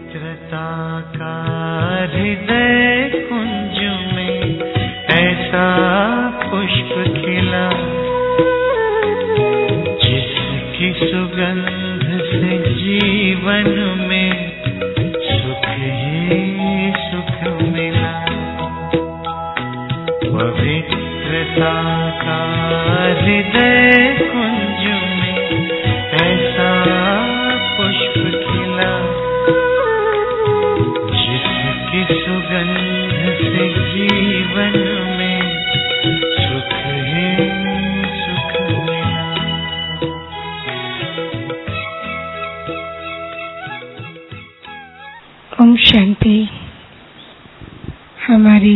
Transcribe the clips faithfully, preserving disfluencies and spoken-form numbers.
पवित्रता का हृदय कुंज में ऐसा पुष्प खिला, जिसकी सुगंध से जीवन में सुख ही सुख मिला। पवित्रता का हृदय कुंज में ऐसा पुष्प खिला, जिसकी सुगंध से जीवन में सुख ही सुख मिला। ओम शांति। हमारी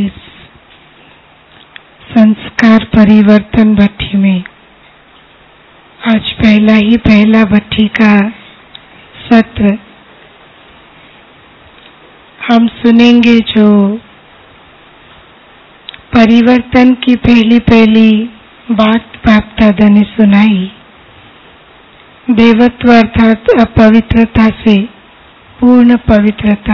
संस्कार परिवर्तन भट्ठी में आज पहला ही पहला भट्ठी का सत्र हम सुनेंगे, जो परिवर्तन की पहली पहली बात बाप दादा ने सुनाई। देवत्व अर्थात अपवित्रता से पूर्ण पवित्रता।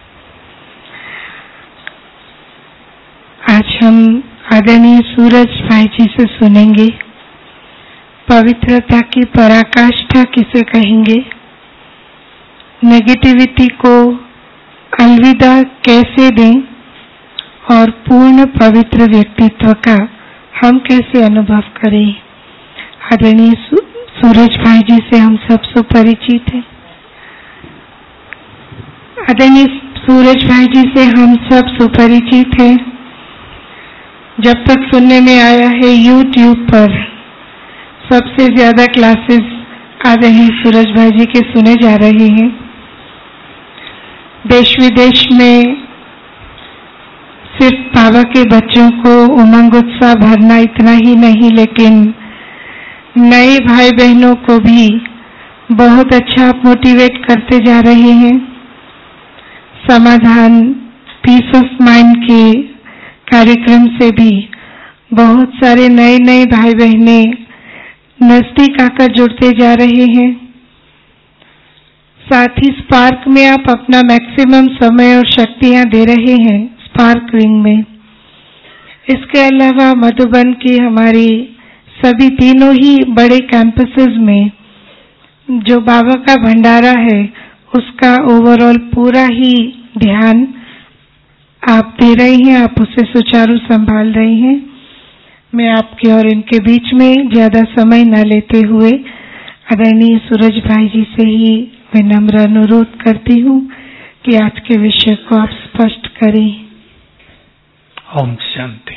आज हम आदरणीय सूरज भाई जी से सुनेंगे, पवित्रता की पराकाष्ठा किसे कहेंगे, नेगेटिविटी को अलविदा कैसे दें और पूर्ण पवित्र व्यक्तित्व का हम कैसे अनुभव करें। आदरणीय सूरज भाई जी से हम सब सुपरिचित हैं। आदरणीय सूरज भाई जी से हम सब सुपरिचित हैं। जब तक सुनने में आया है यूट्यूब पर सबसे ज्यादा क्लासेस आदरणीय सूरज भाई जी के सुने जा रहे हैं। देश विदेश में सिर्फ बाबा के बच्चों को उमंग उत्साह भरना इतना ही नहीं, लेकिन नए भाई बहनों को भी बहुत अच्छा मोटिवेट करते जा रहे हैं। समाधान पीस ऑफ माइंड के कार्यक्रम से भी बहुत सारे नए नए भाई बहने नजदीक आकर जुड़ते जा रहे हैं। साथ ही स्पार्क में आप अपना मैक्सिमम समय और शक्तियां दे रहे हैं, स्पार्क विंग में। इसके अलावा मधुबन की हमारी सभी तीनों ही बड़े कैंपसेस में जो बाबा का भंडारा है, उसका ओवरऑल पूरा ही ध्यान आप दे रहे हैं, आप उसे सुचारू संभाल रहे हैं। मैं आपके और इनके बीच में ज्यादा समय न लेते हुए आदरणीय सूरज भाई जी से ही विनम्र अनुरोध करती हूँ कि आज के विषय को आप स्पष्ट करें। ओम शांति।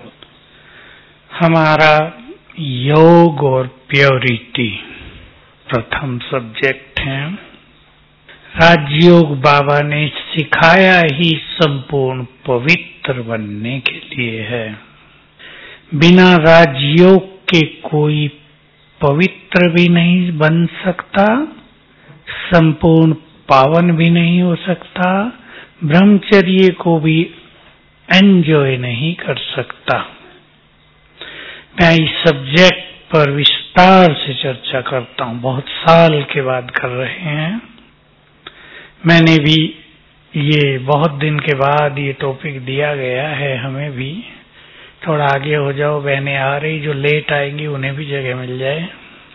हमारा योग और प्योरिटी प्रथम सब्जेक्ट है। राजयोग बाबा ने सिखाया ही संपूर्ण पवित्र बनने के लिए है। बिना राजयोग के कोई पवित्र भी नहीं बन सकता, संपूर्ण पावन भी नहीं हो सकता, ब्रह्मचर्य को भी एंजॉय नहीं कर सकता। मैं इस सब्जेक्ट पर विस्तार से चर्चा करता हूँ, बहुत साल के बाद कर रहे हैं। मैंने भी ये बहुत दिन के बाद ये टॉपिक दिया गया है, हमें भी थोड़ा आगे हो जाओ, बहनें आ रही, जो लेट आएंगी उन्हें भी जगह मिल जाए।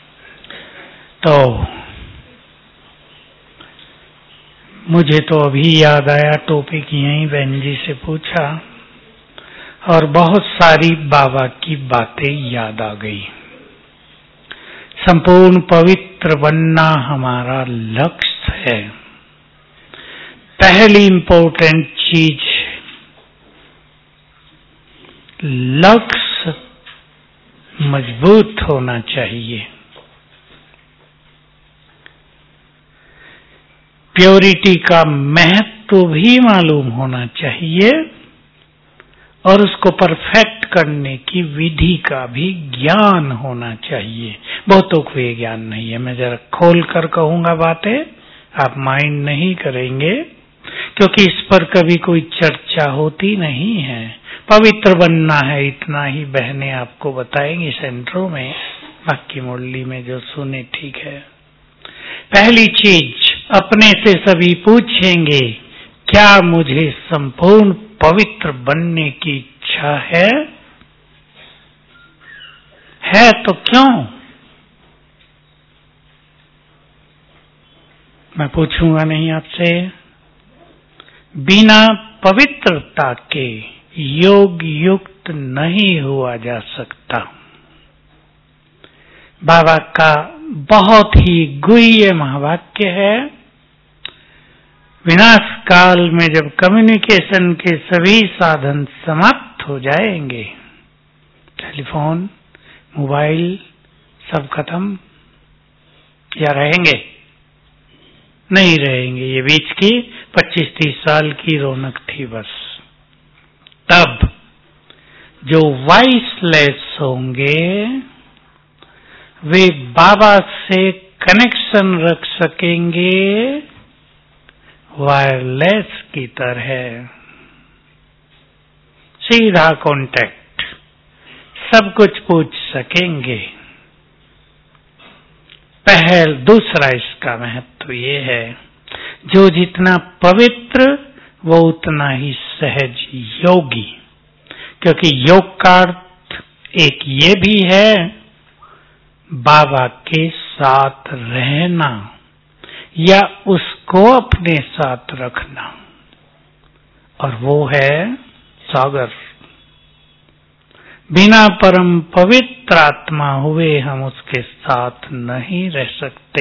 तो मुझे तो अभी याद आया, टॉपिक यहीं बहन जी से पूछा और बहुत सारी बाबा की बातें याद आ गई। संपूर्ण पवित्र बनना हमारा लक्ष्य है। पहली इंपॉर्टेंट चीज, लक्ष्य मजबूत होना चाहिए। प्योरिटी का महत्व भी मालूम होना चाहिए और उसको परफेक्ट करने की विधि का भी ज्ञान होना चाहिए। बहुतों को ये ज्ञान नहीं है। मैं जरा खोल कर कहूंगा बातें, आप माइंड नहीं करेंगे क्योंकि इस पर कभी कोई चर्चा होती नहीं है। पवित्र बनना है, इतना ही बहनें आपको बताएंगी सेंटरों में, बाकी मुरली में जो सुने ठीक है। पहली चीज अपने से सभी पूछेंगे, क्या मुझे संपूर्ण पवित्र बनने की इच्छा है? है तो क्यों? मैं पूछूंगा नहीं आपसे। बिना पवित्रता के योग युक्त नहीं हुआ जा सकता। बाबा का बहुत ही गुह्य महावाक्य है। विनाश काल में जब कम्युनिकेशन के सभी साधन समाप्त हो जाएंगे, टेलीफोन, मोबाइल सब खत्म, या रहेंगे? नहीं रहेंगे। ये बीच की पच्चीस तीस साल की रौनक थी बस। तब जो वॉइसलेस होंगे वे बाबा से कनेक्शन रख सकेंगे वायरलेस की तरह, सीधा कांटेक्ट, सब कुछ पूछ सकेंगे। पहल दूसरा इसका महत्व ये है, जो जितना पवित्र वो उतना ही सहज योगी, क्योंकि योग का अर्थ एक ये भी है बाबा के साथ रहना या उसको अपने साथ रखना, और वो है सागर। बिना परम पवित्र आत्मा हुए हम उसके साथ नहीं रह सकते।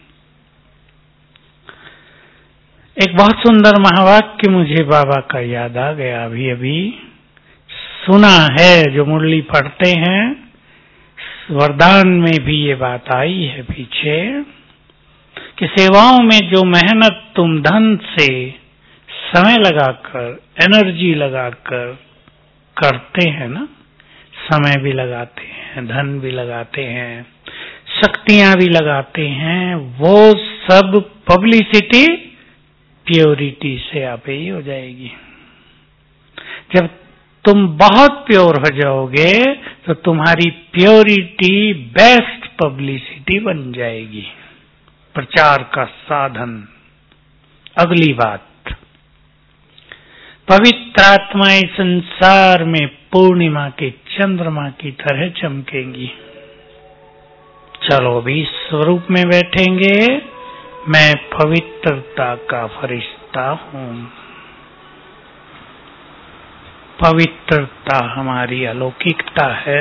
एक बहुत सुंदर महावाक्य मुझे बाबा का याद आ गया, अभी अभी सुना है। जो मुरली पढ़ते हैं, वरदान में भी ये बात आई है पीछे, कि सेवाओं में जो मेहनत तुम धन से, समय लगाकर, एनर्जी लगाकर करते हैं ना, समय भी लगाते हैं, धन भी लगाते हैं, शक्तियां भी लगाते हैं, वो सब पब्लिसिटी प्योरिटी से आपे ही हो जाएगी। जब तुम बहुत प्योर हो जाओगे तो तुम्हारी प्योरिटी बेस्ट पब्लिसिटी बन जाएगी, प्रचार का साधन। अगली बात, पवित्र आत्माएं संसार में पूर्णिमा के चंद्रमा की तरह चमकेंगी। चलो अभी स्वरूप में बैठेंगे। मैं पवित्रता का फरिश्ता हूं। पवित्रता हमारी अलौकिकता है।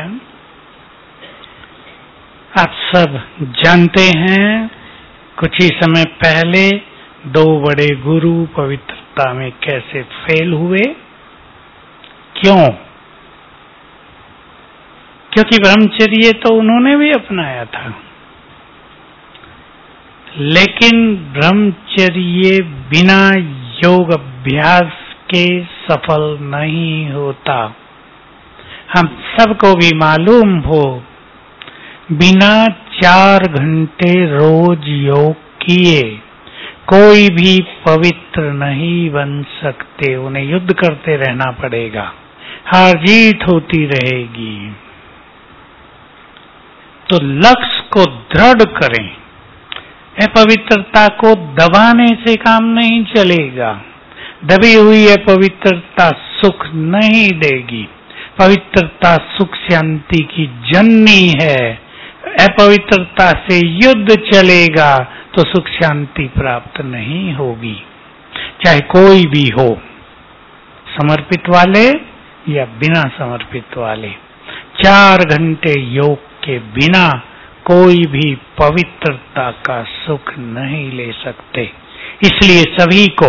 आप सब जानते हैं, कुछ ही समय पहले दो बड़े गुरु पवित्रता में कैसे फेल हुए। क्यों? क्योंकि ब्रह्मचर्य तो उन्होंने भी अपनाया था, लेकिन ब्रह्मचर्य बिना योग अभ्यास के सफल नहीं होता। हम सबको भी मालूम हो, बिना चार घंटे रोज योग किए कोई भी पवित्र नहीं बन सकते। उन्हें युद्ध करते रहना पड़ेगा, हार जीत होती रहेगी। तो लक्ष्य को दृढ़ करें। अपवित्रता को दबाने से काम नहीं चलेगा। दबी हुई अपवित्रता सुख नहीं देगी। पवित्रता सुख शांति की जननी है। अपवित्रता से युद्ध चलेगा तो सुख शांति प्राप्त नहीं होगी, चाहे कोई भी हो, समर्पित वाले या बिना समर्पित वाले। चार घंटे योग के बिना कोई भी पवित्रता का सुख नहीं ले सकते। इसलिए सभी को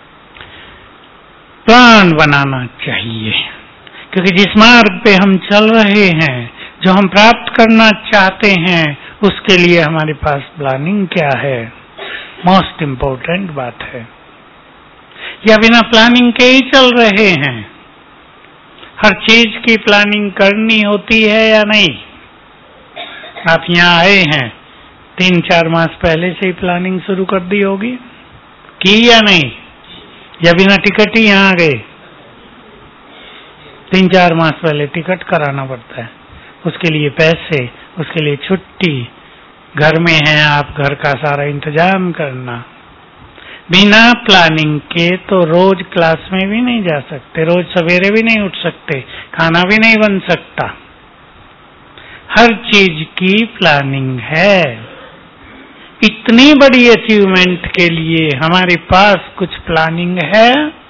प्लान बनाना चाहिए, क्योंकि जिस मार्ग पे हम चल रहे हैं, जो हम प्राप्त करना चाहते हैं, उसके लिए हमारे पास प्लानिंग क्या है, मोस्ट इम्पोर्टेंट बात है। या बिना प्लानिंग के ही चल रहे हैं? हर चीज की प्लानिंग करनी होती है या नहीं? आप यहाँ आए हैं, तीन चार मास पहले से ही प्लानिंग शुरू कर दी होगी, की या नहीं? या बिना टिकट ही यहाँ आ गए? तीन चार मास पहले टिकट कराना पड़ता है, उसके लिए पैसे, उसके लिए छुट्टी, घर में हैं आप, घर का सारा इंतजाम करना, बिना प्लानिंग के तो रोज क्लास में भी नहीं जा सकते, रोज सवेरे भी नहीं उठ सकते, खाना भी नहीं बन सकता। हर चीज की प्लानिंग है। इतनी बड़ी अचीवमेंट के लिए हमारे पास कुछ प्लानिंग है?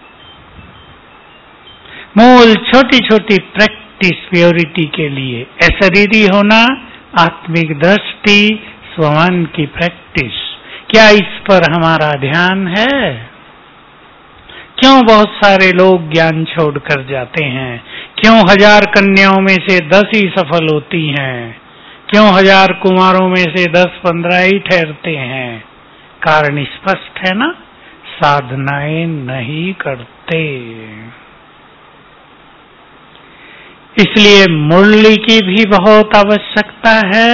मूल छोटी छोटी प्रैक्टिस प्योरिटी के लिए अशरीरी होना, आत्मिक दृष्टि, स्वमान की प्रैक्टिस, क्या इस पर हमारा ध्यान है? क्यों बहुत सारे लोग ज्ञान छोड़कर जाते हैं? क्यों हजार कन्याओं में से दस ही सफल होती हैं? क्यों हजार कुमारों में से दस पंद्रह ही ठहरते हैं? कारण स्पष्ट है ना, साधनाएं नहीं करते। इसलिए मुरली की भी बहुत आवश्यकता है।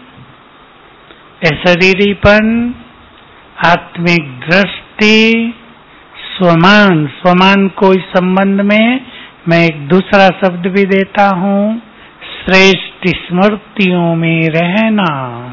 अशरीरीपन, आत्मिक दृष्टि, स्वमान। स्वमान को इस संबंध में मैं एक दूसरा शब्द भी देता हूं, श्रेष्ठ स्मृतियों में रहना।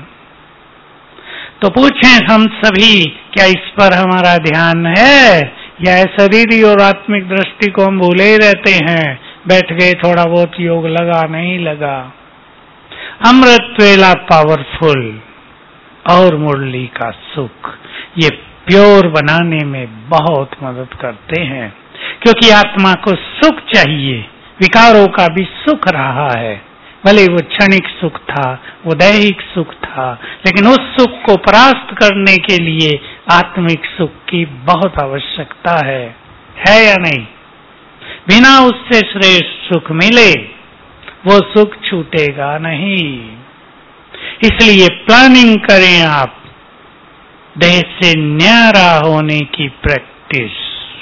तो पूछें हम सभी, क्या इस पर हमारा ध्यान है, या शरीरी और आत्मिक दृष्टि को हम भूले ही रहते हैं? बैठ गए, थोड़ा बहुत योग लगा, नहीं लगा। अमृत वेला पावरफुल और मुरली का सुख, ये प्योर बनाने में बहुत मदद करते हैं, क्योंकि आत्मा को सुख चाहिए। विकारों का भी सुख रहा है, भले वो क्षणिक सुख था, वो दैहिक सुख था, लेकिन उस सुख को परास्त करने के लिए आत्मिक सुख की बहुत आवश्यकता है, है या नहीं? बिना उससे श्रेष्ठ सुख मिले वो सुख छूटेगा नहीं। इसलिए प्लानिंग करें आप, देह से न्यारा होने की प्रैक्टिस,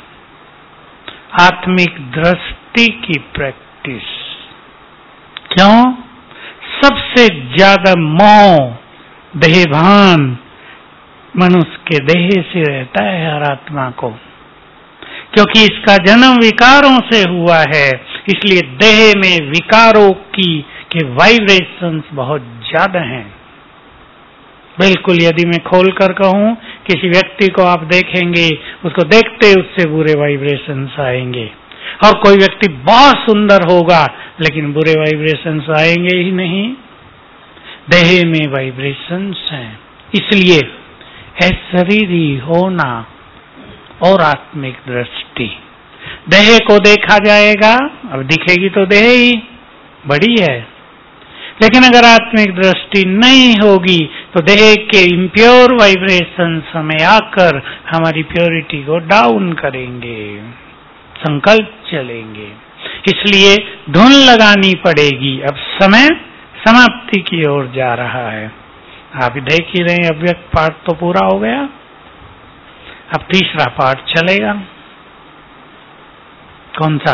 आत्मिक दृष्टि की प्रैक्टिस। क्यों? सबसे ज्यादा मोह, देहभान मनुष्य के देह से रहता है हर आत्मा को, क्योंकि इसका जन्म विकारों से हुआ है। इसलिए देह में विकारों की के वाइब्रेशंस बहुत ज्यादा हैं। बिल्कुल, यदि मैं खोल कर कहूं, किसी व्यक्ति को आप देखेंगे, उसको देखते उससे बुरे वाइब्रेशंस आएंगे, और कोई व्यक्ति बहुत सुंदर होगा लेकिन बुरे वाइब्रेशंस आएंगे ही नहीं। देह में वाइब्रेशंस हैं। इसलिए अशरीरी होना और आत्मिक दृष्टि। देह को देखा जाएगा, अब दिखेगी तो देह ही बड़ी है, लेकिन अगर आत्मिक दृष्टि नहीं होगी तो देह के इम्प्योर वाइब्रेशंस हमें आकर हमारी प्योरिटी को डाउन करेंगे, संकल्प चलेंगे। इसलिए धुन लगानी पड़ेगी। अब समय समाप्ति की ओर जा रहा है। आप देख ही रहे, अव्यक्त पाठ तो पूरा हो गया, अब तीसरा पाठ चलेगा। कौन सा?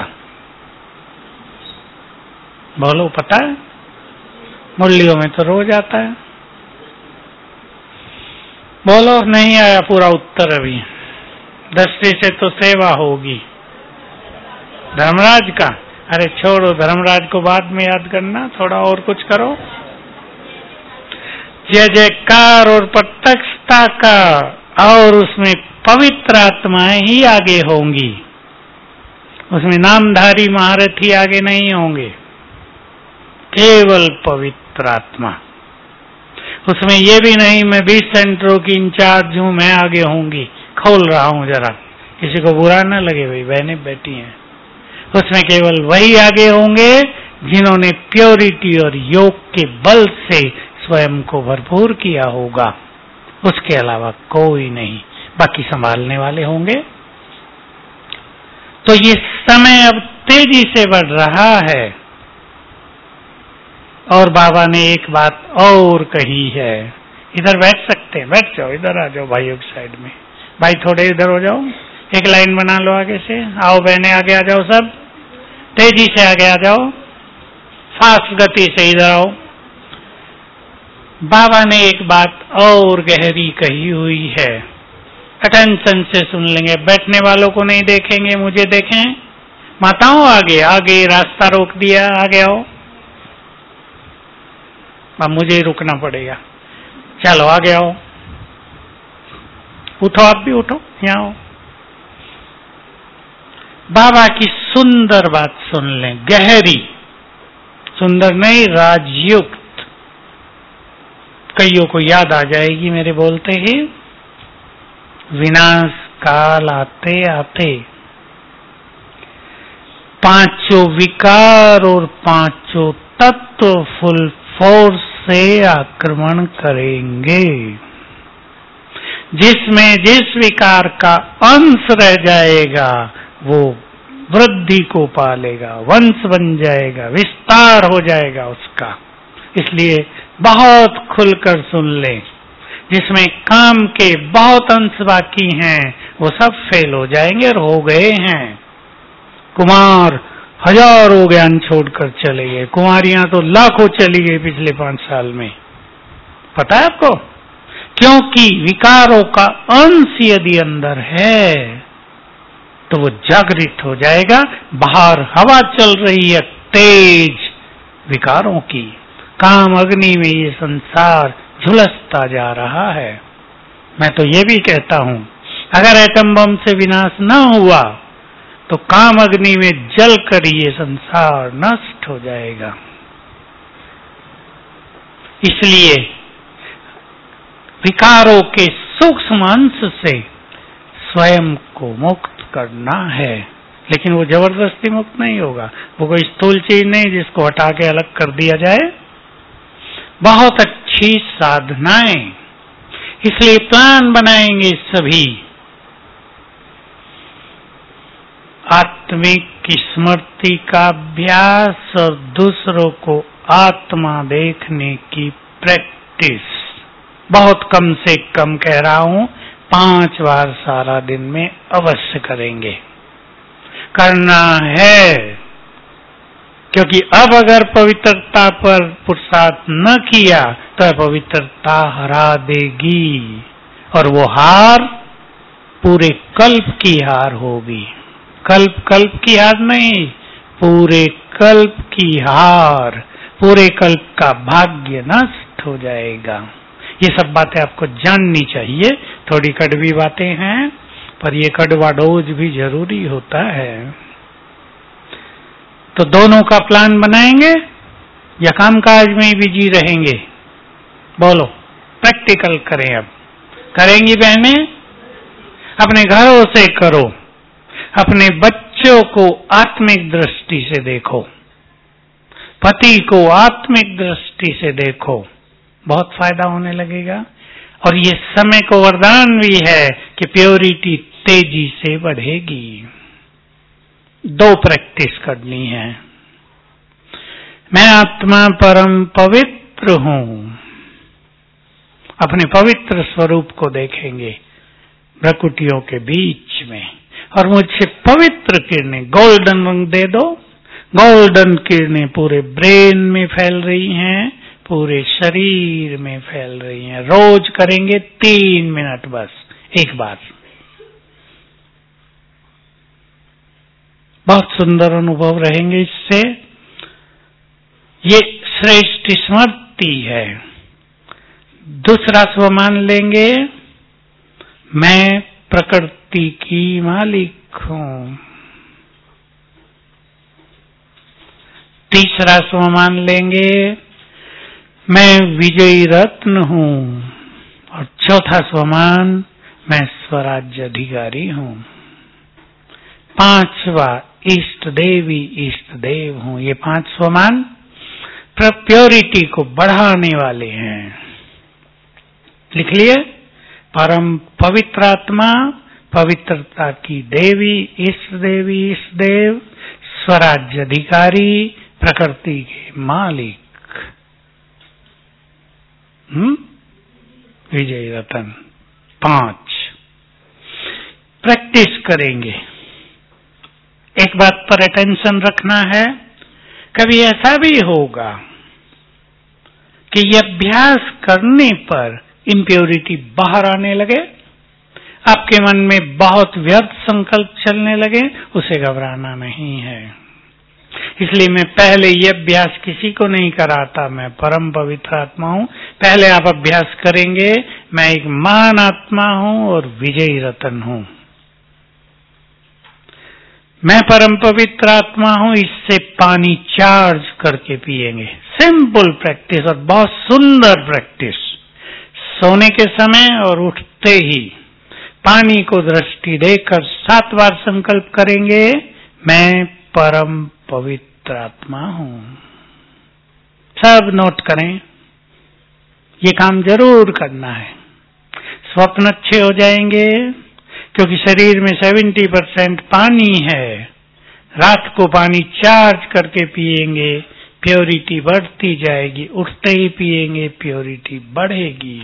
बोलो, पता है? मुरलियों में तो रोज आता है। बोलो, नहीं आया पूरा उत्तर अभी। दृष्टि से तो सेवा होगी। धर्मराज का? अरे छोड़ो, धर्मराज को बाद में याद करना, थोड़ा और कुछ करो। जय जयकार और प्रत्यक्षता का, और उसमें पवित्र आत्माएं ही आगे होंगी, उसमें नामधारी महारथी आगे नहीं होंगे, केवल पवित्र आत्मा। उसमें ये भी नहीं मैं बीस सेंटरों की इंचार्ज हूं, मैं आगे होंगी। खोल रहा हूं जरा, किसी को बुरा न लगे, भाई बहनें बैठी हैं। उसमें केवल वही आगे होंगे जिन्होंने प्योरिटी और योग के बल से स्वयं को भरपूर किया होगा, उसके अलावा कोई नहीं। बाकी संभालने वाले होंगे। तो ये समय अब तेजी से बढ़ रहा है, और बाबा ने एक बात और कही है। इधर बैठ सकते हैं, बैठ जाओ, इधर आ जाओ भाइयों की साइड में। भाई थोड़े इधर हो जाओ, एक लाइन बना लो आगे से। आओ बहने आगे आ जाओ, सब तेजी से आगे आ जाओ, फास्ट गति से इधर आओ। बाबा ने एक बात और गहरी कही हुई है, अटेंशन से सुन लेंगे। बैठने वालों को नहीं देखेंगे, मुझे देखें। माताओं आगे, आगे रास्ता रोक दिया, आगे आओ। अब मुझे रुकना पड़ेगा, चलो आगे आओ। उठो, आप भी उठो, यहाँ आओ। बाबा की सुंदर बात सुन लें, गहरी, सुंदर नहीं राजयुक्त। कईयों को याद आ जाएगी मेरे बोलते ही। विनाश काल आते आते पांचों विकार और पांचों तत्व फुल फोर्स से आक्रमण करेंगे। जिसमें जिस विकार का अंश रह जाएगा वो वृद्धि को पालेगा, वंश बन जाएगा, विस्तार हो जाएगा उसका। इसलिए बहुत खुलकर सुन ले। जिसमें काम के बहुत अंश बाकी हैं वो सब फेल हो जाएंगे और हो गए हैं। कुमार हजारों ज्ञान छोड़कर चले गए, कुमारियां तो लाखों चली गई पिछले पांच साल में। पता है आपको? क्योंकि विकारों का अंश यदि अंदर है तो वो जागृत हो जाएगा। बाहर हवा चल रही है तेज विकारों की, काम अग्नि में ये संसार झुलसता जा रहा है। मैं तो ये भी कहता हूं, अगर एटम बम से विनाश न हुआ तो काम अग्नि में जलकर ये संसार नष्ट हो जाएगा। इसलिए विकारों के सूक्ष्म अंश से स्वयं को मुक्त करना है। लेकिन वो जबरदस्ती मुक्त नहीं होगा, वो कोई स्थूल चीज नहीं जिसको हटा के अलग कर दिया जाए। बहुत अच्छी साधनाएं, इसलिए प्लान बनाएंगे सभी। आत्मिक स्मृति का अभ्यास और दूसरों को आत्मा देखने की प्रैक्टिस। बहुत कम से कम कह रहा हूं, पांच बार सारा दिन में अवश्य करेंगे, करना है। क्योंकि अब अगर पवित्रता पर पुरुषार्थ न किया तो पवित्रता हरा देगी, और वो हार पूरे कल्प की हार होगी। कल्प कल्प की हार नहीं, पूरे कल्प की हार, पूरे कल्प का भाग्य नष्ट हो जाएगा। ये सब बातें आपको जाननी चाहिए। थोड़ी कड़वी बातें हैं, पर ये कड़वा डोज भी जरूरी होता है। तो दोनों का प्लान बनाएंगे या कामकाज में ही बिजी रहेंगे? बोलो, प्रैक्टिकल करें। अब करेंगी बहनें? अपने घरों से करो, अपने बच्चों को आत्मिक दृष्टि से देखो, पति को आत्मिक दृष्टि से देखो, बहुत फायदा होने लगेगा। और ये समय को वरदान भी है कि प्योरिटी तेजी से बढ़ेगी। दो प्रैक्टिस करनी है। मैं आत्मा परम पवित्र हूं, अपने पवित्र स्वरूप को देखेंगे भ्रकुटियों के बीच में, और मुझसे पवित्र किरणें, गोल्डन रंग दे दो। गोल्डन किरणें पूरे ब्रेन में फैल रही हैं, पूरे शरीर में फैल रही हैं। रोज करेंगे तीन मिनट बस, एक बार। बहुत सुंदर अनुभव रहेंगे इससे। ये श्रेष्ठ स्मृति है। दूसरा स्व मान लेंगे, मैं प्रकृति की मालिक हूं। तीसरा स्व मान लेंगे, मैं विजयी रत्न हूं। और चौथा स्वमान, मैं स्वराज्य अधिकारी हूं। पांचवा, इष्ट देवी इष्ट देव हूं। ये पांच स्वमान प्योरिटी को बढ़ाने वाले हैं। लिख लिए? परम पवित्र आत्मा, पवित्रता की देवी, इष्ट देवी इष्ट देव, स्वराज्य अधिकारी, प्रकृति के मालिक, हम्म विजय रतन। पांच प्रैक्टिस करेंगे। एक बात पर अटेंशन रखना है, कभी ऐसा भी होगा कि ये अभ्यास करने पर इम्प्योरिटी बाहर आने लगे, आपके मन में बहुत व्यर्थ संकल्प चलने लगे, उसे घबराना नहीं है। इसलिए मैं पहले ये अभ्यास किसी को नहीं कराता, मैं परम पवित्र आत्मा हूं। पहले आप अभ्यास करेंगे, मैं एक महान आत्मा हूं और विजयी रतन हूं। मैं परम पवित्र आत्मा हूं, इससे पानी चार्ज करके पिएंगे। सिंपल प्रैक्टिस और बहुत सुंदर प्रैक्टिस। सोने के समय और उठते ही पानी को दृष्टि देकर सात बार संकल्प करेंगे, मैं परम पवित्र आत्मा हूं। सब नोट करें, ये काम जरूर करना है। स्वप्न अच्छे हो जाएंगे क्योंकि शरीर में सत्तर परसेंट पानी है। रात को पानी चार्ज करके पिएंगे, प्योरिटी बढ़ती जाएगी। उठते ही पिएंगे, प्योरिटी बढ़ेगी।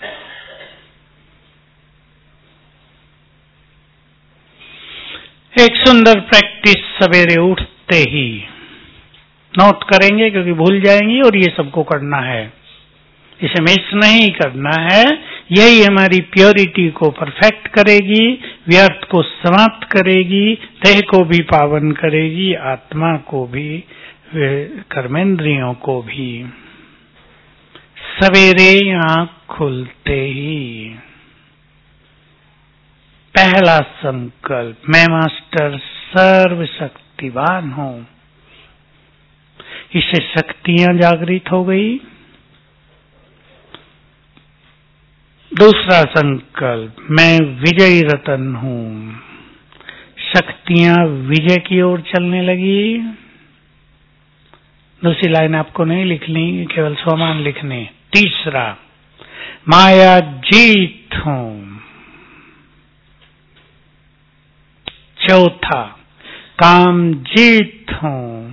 एक सुंदर प्रैक्टिस सवेरे उठते ही नोट करेंगे क्योंकि भूल जाएंगे, और ये सबको करना है, इसे मिस नहीं करना है। यही हमारी प्योरिटी को परफेक्ट करेगी, व्यर्थ को समाप्त करेगी, देह को भी पावन करेगी, आत्मा को भी, कर्मेंद्रियों को भी। सवेरे आंख खुलते ही पहला संकल्प, मैं मास्टर सर्वशक्तिवान हूं। इससे शक्तियां जागृत हो गई। दूसरा संकल्प, मैं विजयी रतन हूं। शक्तियां विजय की ओर चलने लगी। दूसरी लाइन आपको नहीं लिखनी, केवल स्वमान लिखने। तीसरा, माया जीत हूं। चौथा, काम जीत हूं।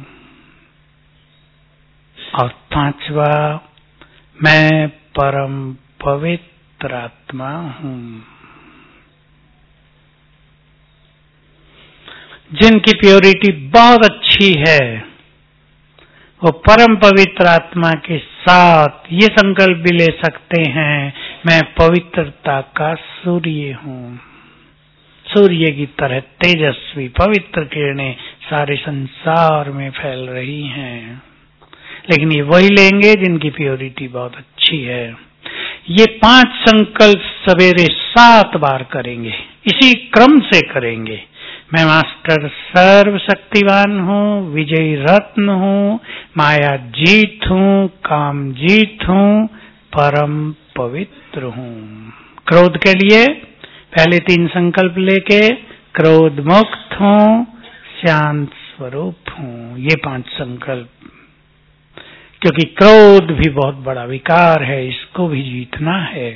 और पांचवा, मैं परम पवित्र आत्मा हूं। जिनकी प्योरिटी बहुत अच्छी है वो परम पवित्र आत्मा के साथ ये संकल्प भी ले सकते हैं, मैं पवित्रता का सूर्य हूं। सूर्य की तरह तेजस्वी पवित्र किरणें सारे संसार में फैल रही हैं। लेकिन ये वही लेंगे जिनकी प्योरिटी बहुत अच्छी है। ये पांच संकल्प सवेरे सात बार करेंगे, इसी क्रम से करेंगे। मैं मास्टर सर्वशक्तिवान हूँ, विजयी रत्न हूँ, माया जीत हूँ, काम जीत हूँ, परम पवित्र हूँ। क्रोध के लिए पहले तीन संकल्प लेके, क्रोध मुक्त हूँ, शांत स्वरूप हूँ। ये पांच संकल्प, क्योंकि क्रोध भी बहुत बड़ा विकार है, इसको भी जीतना है।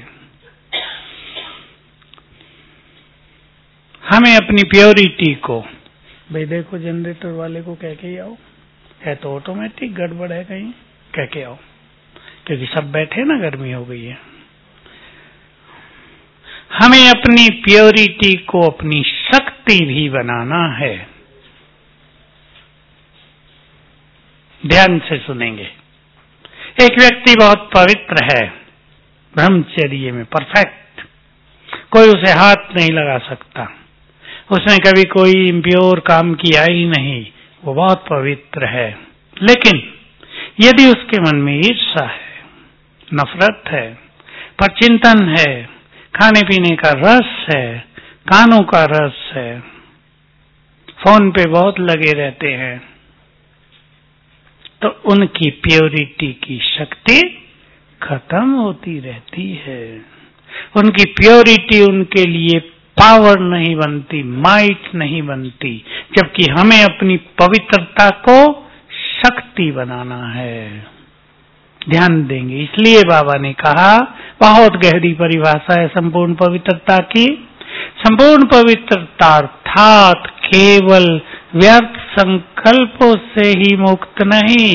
हमें अपनी प्योरिटी को, भाई देखो जनरेटर वाले को कह के आओ, है तो ऑटोमेटिक, गड़बड़ है कहीं, कह के आओ, क्योंकि सब बैठे ना, गर्मी हो गई है। हमें अपनी प्योरिटी को अपनी शक्ति भी बनाना है। ध्यान से सुनेंगे। एक व्यक्ति बहुत पवित्र है, ब्रह्मचर्य में परफेक्ट, कोई उसे हाथ नहीं लगा सकता, उसने कभी कोई इम्प्योर काम किया ही नहीं, वो बहुत पवित्र है। लेकिन यदि उसके मन में ईर्ष्या है, नफरत है, परचिंतन है, खाने पीने का रस है, कानों का रस है, फोन पे बहुत लगे रहते हैं, तो उनकी प्योरिटी की शक्ति खत्म होती रहती है। उनकी प्योरिटी उनके लिए पावर नहीं बनती, माइट नहीं बनती, जबकि हमें अपनी पवित्रता को शक्ति बनाना है। ध्यान देंगे। इसलिए बाबा ने कहा, बहुत गहरी परिभाषा है संपूर्ण पवित्रता की। संपूर्ण पवित्रता अर्थात केवल व्यर्थ संकल्पों से ही मुक्त नहीं,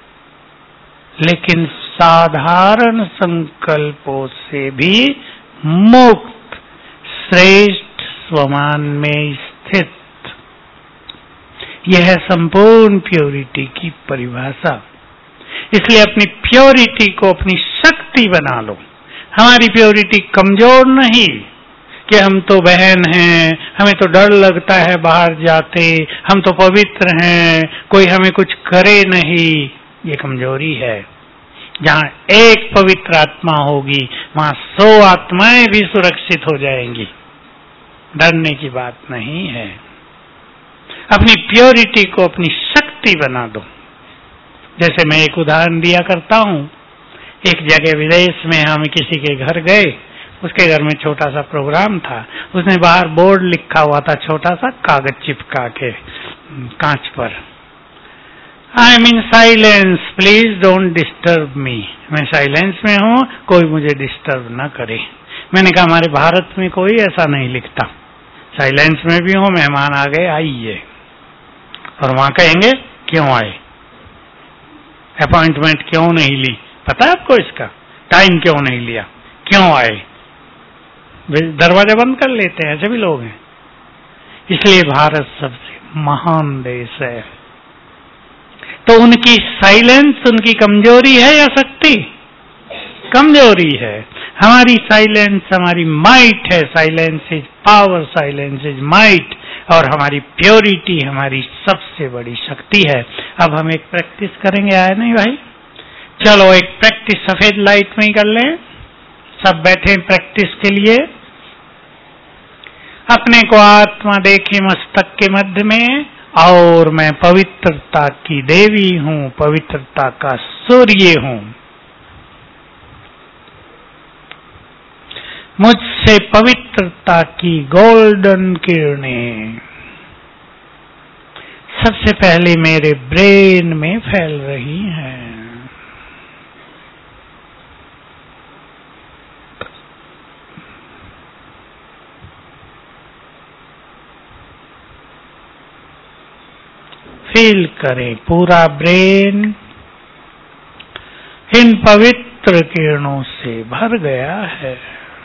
लेकिन साधारण संकल्पों से भी मुक्त, श्रेष्ठ स्वमान में स्थित। यह है संपूर्ण प्योरिटी की परिभाषा। इसलिए अपनी प्योरिटी को अपनी शक्ति बना लो। हमारी प्योरिटी कमजोर नहीं कि हम तो बहन हैं, हमें तो डर लगता है बाहर जाते, हम तो पवित्र हैं, कोई हमें कुछ करे नहीं, ये कमजोरी है। जहाँ एक पवित्र आत्मा होगी वहाँ सौ आत्माएं भी सुरक्षित हो जाएंगी। डरने की बात नहीं है। अपनी प्योरिटी को अपनी शक्ति बना दो। जैसे मैं एक उदाहरण दिया करता हूँ, एक जगह विदेश में हम किसी के घर गए, उसके घर में छोटा सा प्रोग्राम था। उसने बाहर बोर्ड लिखा हुआ था, छोटा सा कागज चिपका के कांच पर, I am in silence please don't disturb me. मैं साइलेंस में हूँ, कोई मुझे डिस्टर्ब न करे। मैंने कहा हमारे भारत में कोई ऐसा नहीं लिखता, साइलेंस में भी हूँ, मेहमान आ गए आइए। और वहां कहेंगे क्यों आए, अपॉइंटमेंट क्यों नहीं ली, पता है आपको इसका, टाइम क्यों नहीं लिया, क्यों आए, दरवाजा बंद कर लेते हैं, ऐसे भी लोग हैं। इसलिए भारत सबसे महान देश है। तो उनकी साइलेंस उनकी कमजोरी है या शक्ति? कमजोरी है। हमारी साइलेंस हमारी माइट है। Silence is power, silence is might. और हमारी प्योरिटी हमारी सबसे बड़ी शक्ति है। अब हम एक प्रैक्टिस करेंगे, आए नहीं भाई? चलो एक प्रैक्टिस सफेद लाइट में ही कर लें। सब बैठे प्रैक्टिस के लिए। अपने को आत्मा देखें मस्तक के मध्य में, और मैं पवित्रता की देवी हूं, पवित्रता का सूर्य हूं। मुझसे पवित्रता की गोल्डन किरणें सबसे पहले मेरे ब्रेन में फैल रही हैं। फील करें पूरा ब्रेन इन पवित्र किरणों से भर गया है।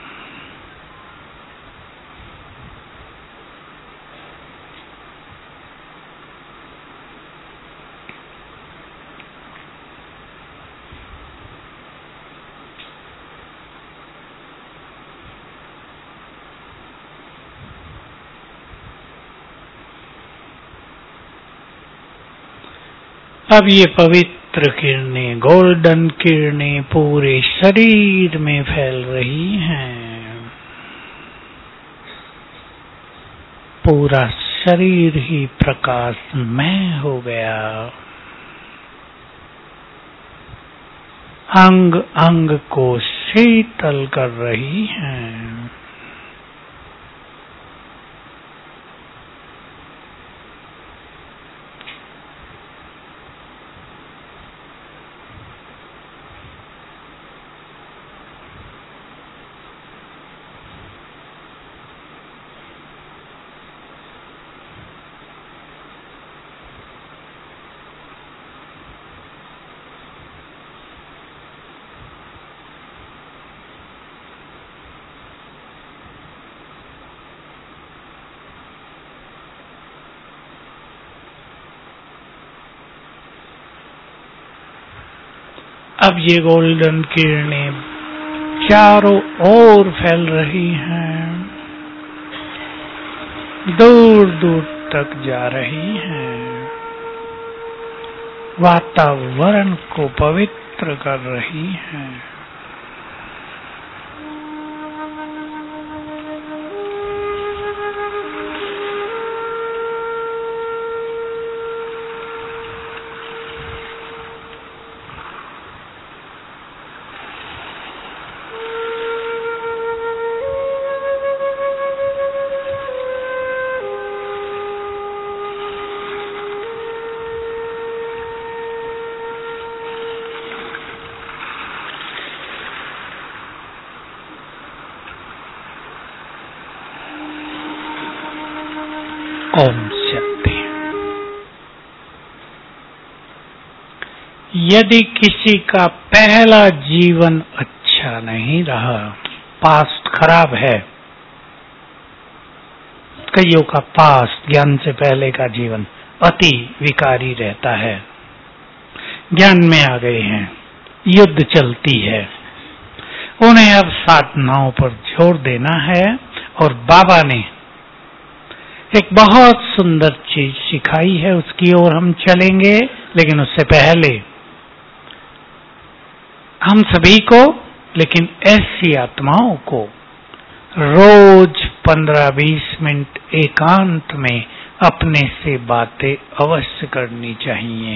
अब ये पवित्र किरणें, गोल्डन किरणें पूरे शरीर में फैल रही हैं। पूरा शरीर ही प्रकाशमय हो गया। अंग अंग को शीतल कर रही हैं। अब ये गोल्डन किरणें चारों ओर फैल रही हैं, दूर दूर तक जा रही हैं, वातावरण को पवित्र कर रही हैं। ओम शांति। यदि किसी का पहला जीवन अच्छा नहीं रहा, पास्ट खराब है, कईयों का पास्ट ज्ञान से पहले का जीवन अति विकारी रहता है, ज्ञान में आ गए हैं, युद्ध चलती है, उन्हें अब साधनाओं पर जोर देना है। और बाबा ने एक बहुत सुंदर चीज सिखाई है, उसकी ओर हम चलेंगे। लेकिन उससे पहले हम सभी को, लेकिन ऐसी आत्माओं को रोज पंद्रह बीस मिनट एकांत में अपने से बातें अवश्य करनी चाहिए।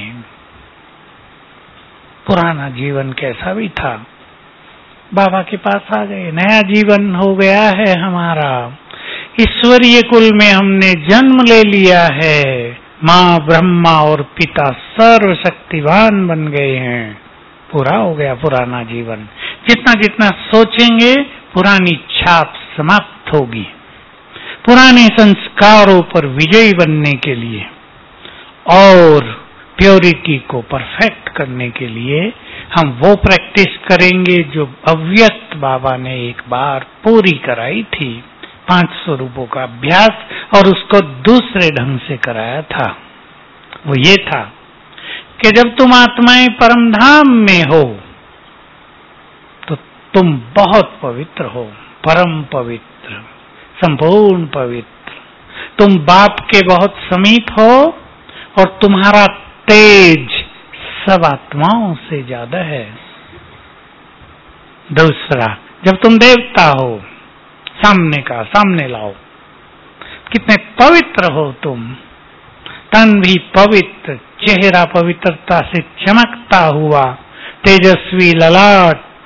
पुराना जीवन कैसा भी था, बाबा के पास आ गए, नया जीवन हो गया है हमारा, ईश्वरीय कुल में हमने जन्म ले लिया है, माँ ब्रह्मा और पिता सर्वशक्तिवान बन गए हैं, पूरा हो गया पुराना जीवन। जितना जितना सोचेंगे पुरानी छाप समाप्त होगी। पुराने संस्कारों पर विजयी बनने के लिए और प्योरिटी को परफेक्ट करने के लिए हम वो प्रैक्टिस करेंगे जो अव्यक्त बाबा ने एक बार पूरी कराई थी, पांच स्वरूपों का अभ्यास, और उसको दूसरे ढंग से कराया था। वो ये था कि जब तुम आत्माएं परम धाम में हो तो तुम बहुत पवित्र हो, परम पवित्र, संपूर्ण पवित्र। तुम बाप के बहुत समीप हो और तुम्हारा तेज सब आत्माओं से ज्यादा है। दूसरा, जब तुम देवता हो, सामने का सामने लाओ, कितने पवित्र हो तुम, तन भी पवित्र, चेहरा पवित्रता से चमकता हुआ, तेजस्वी ललाट,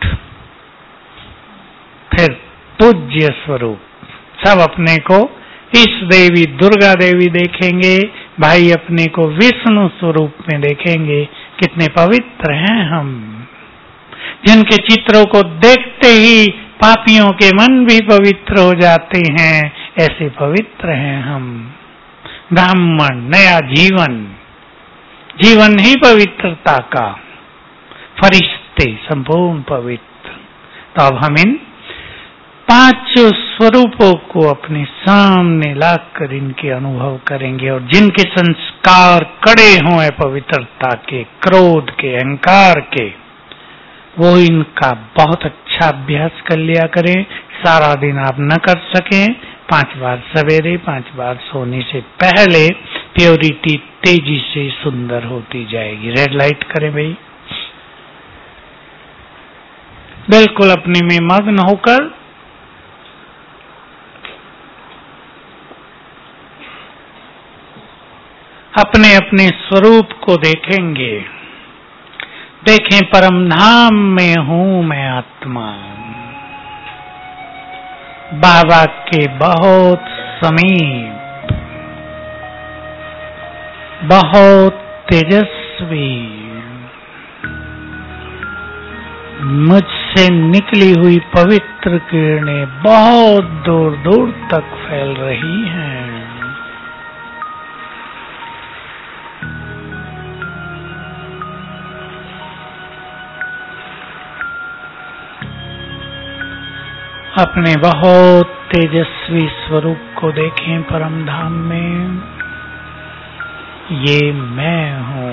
फिर पूज्य स्वरूप। सब अपने को इस देवी दुर्गा देवी देखेंगे, भाई अपने को विष्णु स्वरूप में देखेंगे। कितने पवित्र हैं हम, जिनके चित्रों को देखते ही पापियों के मन भी पवित्र हो जाते हैं, ऐसे पवित्र हैं हम। ब्राह्मण, नया जीवन, जीवन ही पवित्रता का, फरिश्ते संपूर्ण पवित्र। तो अब हम इन पांचों स्वरूपों को अपने सामने लाकर इनके अनुभव करेंगे, और जिनके संस्कार कड़े हों पवित्रता के, क्रोध के, अहंकार के, वो इनका बहुत अच्छा अभ्यास कर लिया करें। सारा दिन आप न कर सकें, पांच बार सवेरे, पांच बार सोने से पहले प्योरिटी तेजी से सुंदर होती जाएगी। रेड लाइट करें भाई, बिल्कुल अपने में मग्न होकर अपने अपने स्वरूप को देखेंगे। देखें, परम धाम में हूं मैं आत्मा, बाबा के बहुत समीप, बहुत तेजस्वी, मुझसे निकली हुई पवित्र किरणें बहुत दूर दूर तक फैल रही हैं। अपने बहुत तेजस्वी स्वरूप को देखें परम धाम में। ये मैं हूं।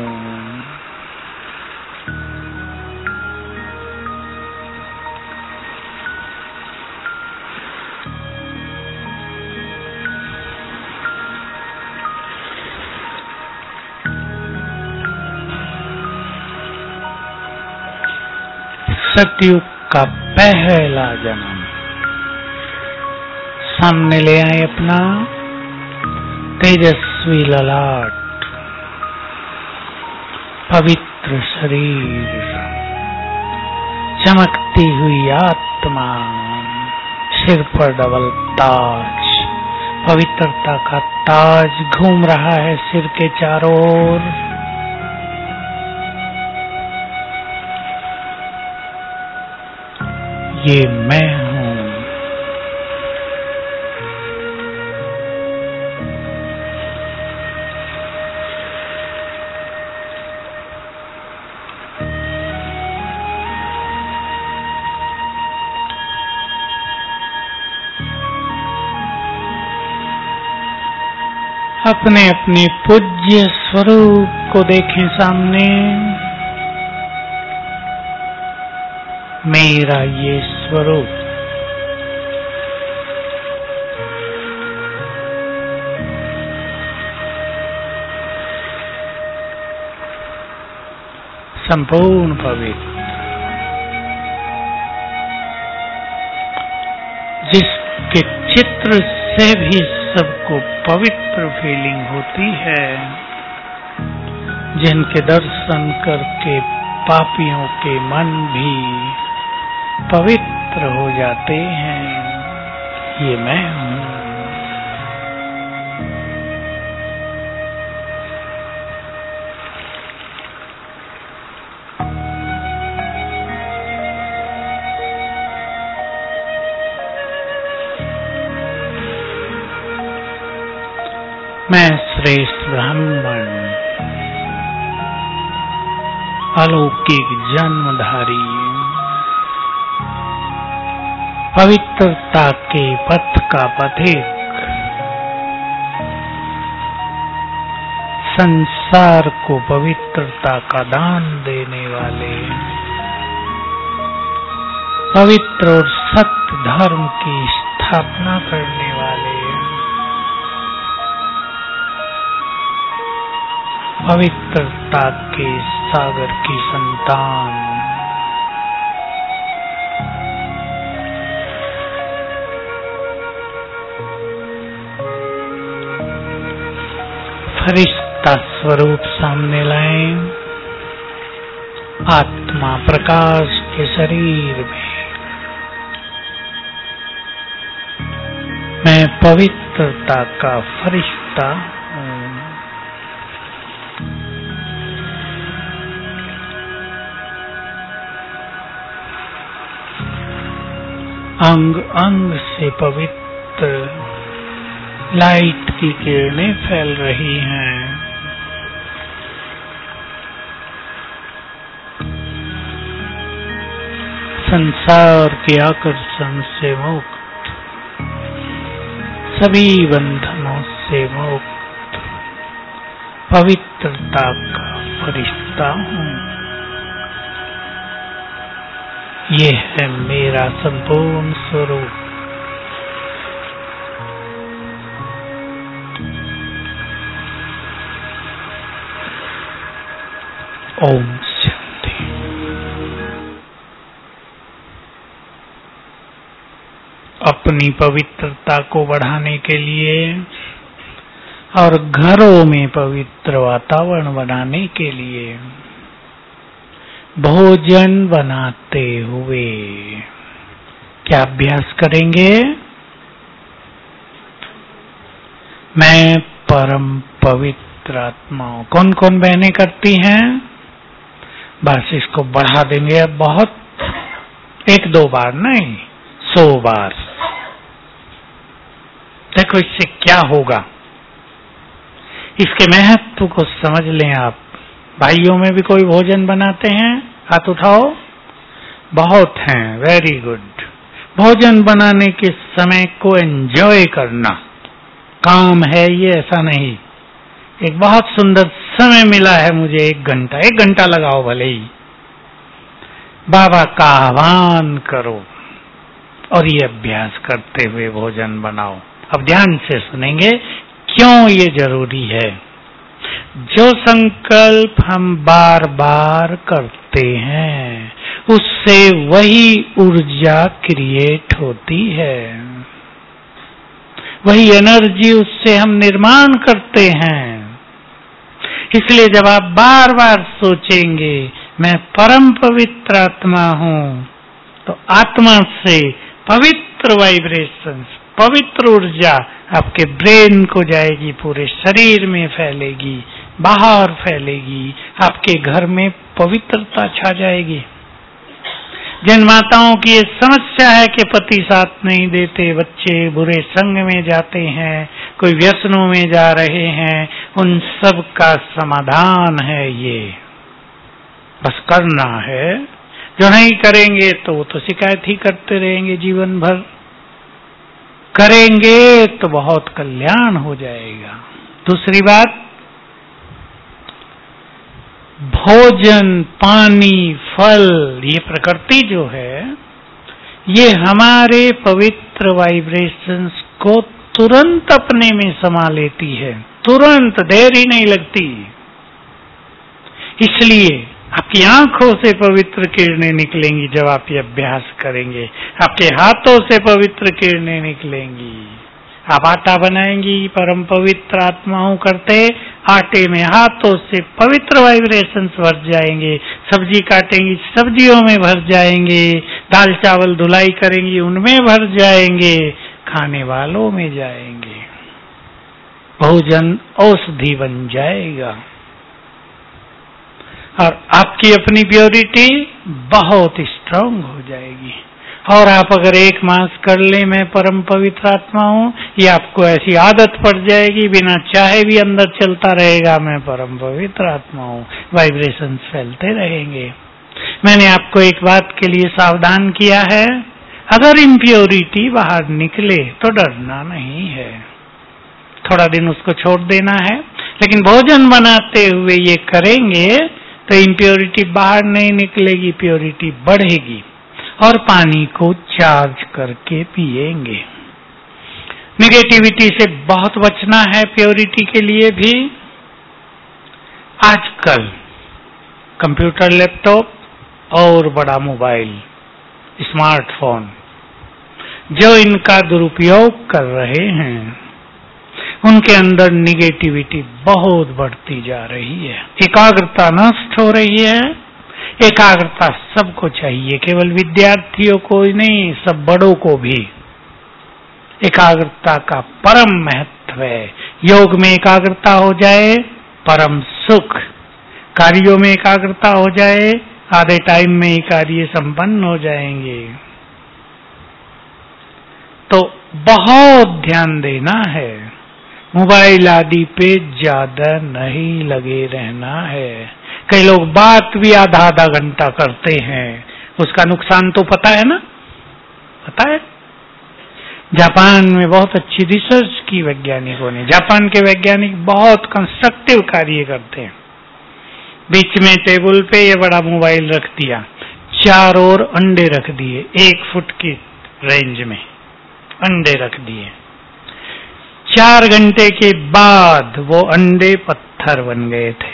सतयुग का पहला जन्म, सामने ले आए अपना तेजस्वी ललाट, पवित्र शरीर, चमकती हुई आत्मा, सिर पर डबल ताज, पवित्रता का ताज घूम रहा है सिर के चारों ओर। ये मैं हूं। अपने अपने पूज्य स्वरूप को देखें सामने। मेरा ये स्वरूप संपूर्ण पवित्र, चित्र से भी सबको पवित्र फीलिंग होती है, जिनके दर्शन करके पापियों के मन भी पवित्र हो जाते हैं। ये मैं हूँ। मैं श्रेष्ठ ब्राह्मण, अलौकिक जन्मधारी, पवित्रता के पथ का पथिक, संसार को पवित्रता का दान देने वाले, पवित्र और सत्य धर्म की स्थापना करने वाले, पवित्रता के सागर की संतान, फरिश्ता स्वरूप सामने लाएं, आत्मा प्रकाश के शरीर में। मैं पवित्रता का फरिश्ता हूँ। अंग अंग से पवित्र लाइट की किरणें फैल रही हैं। संसार के आकर्षण से मुक्त, सभी बंधनों से मुक्त, पवित्रता का फरिश्ता हूँ। ये है मेरा संपूर्ण स्वरूप। ओम शांति। अपनी पवित्रता को बढ़ाने के लिए और घरों में पवित्र वातावरण बनाने के लिए भोजन बनाते हुए क्या अभ्यास करेंगे? मैं परम पवित्र आत्मा हूं। कौन कौन बहनें करती हैं? बस इसको बढ़ा देंगे अब बहुत, एक दो बार नहीं, सौ बार। देखो इससे क्या होगा, इसके महत्व को समझ लें आप। भाइयों में भी कोई भोजन बनाते हैं? हाथ उठाओ। बहुत हैं, वेरी गुड। भोजन बनाने के समय को एंजॉय करना काम है ये, ऐसा नहीं। एक बहुत सुंदर समय मिला है मुझे, एक घंटा, एक घंटा लगाओ भले ही, बाबा का आह्वान करो और ये अभ्यास करते हुए भोजन बनाओ। अब ध्यान से सुनेंगे क्यों ये जरूरी है। जो संकल्प हम बार बार करते हैं उससे वही ऊर्जा क्रिएट होती है, वही एनर्जी उससे हम निर्माण करते हैं। इसलिए जब आप बार बार सोचेंगे मैं परम पवित्र आत्मा हूं, तो आत्मा से पवित्र वाइब्रेशंस, पवित्र ऊर्जा आपके ब्रेन को जाएगी, पूरे शरीर में फैलेगी, बाहर फैलेगी, आपके घर में पवित्रता छा जाएगी। जिन माताओं की ये समस्या है कि पति साथ नहीं देते, बच्चे बुरे संग में जाते हैं, कोई व्यसनों में जा रहे हैं, उन सब का समाधान है ये। बस करना है। जो नहीं करेंगे तो वो तो शिकायत ही करते रहेंगे जीवन भर। करेंगे तो बहुत कल्याण हो जाएगा। दूसरी बात, भोजन, पानी, फल, ये प्रकृति जो है ये हमारे पवित्र वाइब्रेशंस को तुरंत अपने में समा लेती है, तुरंत, देर ही नहीं लगती। इसलिए आपकी आंखों से पवित्र किरणें निकलेंगी जब आप ये अभ्यास करेंगे। आपके हाथों से पवित्र किरणें निकलेंगी। आप आटा बनाएंगी, परम पवित्र आत्माओं करते आटे में हाथों से पवित्र वाइब्रेशंस भर जाएंगे। सब्जी काटेंगी, सब्जियों में भर जाएंगे। दाल चावल धुलाई करेंगी, उनमें भर जाएंगे। खाने वालों में जाएंगे। भोजन औषधि बन जाएगा और आपकी अपनी प्योरिटी बहुत स्ट्रांग हो जाएगी। और आप अगर एक मास कर ले मैं परम पवित्र आत्मा हूं, ये आपको ऐसी आदत पड़ जाएगी, बिना चाहे भी अंदर चलता रहेगा मैं परम पवित्र आत्मा हूं। वाइब्रेशन फैलते रहेंगे। मैंने आपको एक बात के लिए सावधान किया है, अगर इम्प्योरिटी बाहर निकले तो डरना नहीं है, थोड़ा दिन उसको छोड़ देना है। लेकिन भोजन बनाते हुए ये करेंगे तो इम्प्योरिटी बाहर नहीं निकलेगी, प्योरिटी बढ़ेगी। और पानी को चार्ज करके पिएंगे। नेगेटिविटी से बहुत बचना है प्योरिटी के लिए भी। आजकल कंप्यूटर, लैपटॉप और बड़ा मोबाइल, स्मार्टफोन जो इनका दुरुपयोग कर रहे हैं, उनके अंदर निगेटिविटी बहुत बढ़ती जा रही है। एकाग्रता नष्ट हो रही है। एकाग्रता सबको चाहिए, केवल विद्यार्थियों को ही नहीं, सब बड़ों को भी। एकाग्रता का परम महत्व है। योग में एकाग्रता हो जाए परम सुख, कार्यों में एकाग्रता हो जाए आधे टाइम में ही कार्य संपन्न हो जाएंगे। तो बहुत ध्यान देना है, मोबाइल आदि पे ज्यादा नहीं लगे रहना है। कई लोग बात भी आधा आधा घंटा करते हैं, उसका नुकसान तो पता है ना, पता है। जापान में बहुत अच्छी रिसर्च की वैज्ञानिकों ने। जापान के वैज्ञानिक बहुत कंस्ट्रक्टिव कार्य करते हैं। बीच में टेबल पे ये बड़ा मोबाइल रख दिया, चार ओर अंडे रख दिए, एक फुट की रेंज में अंडे रख दिए। चार घंटे के बाद वो अंडे पत्थर बन गए थे।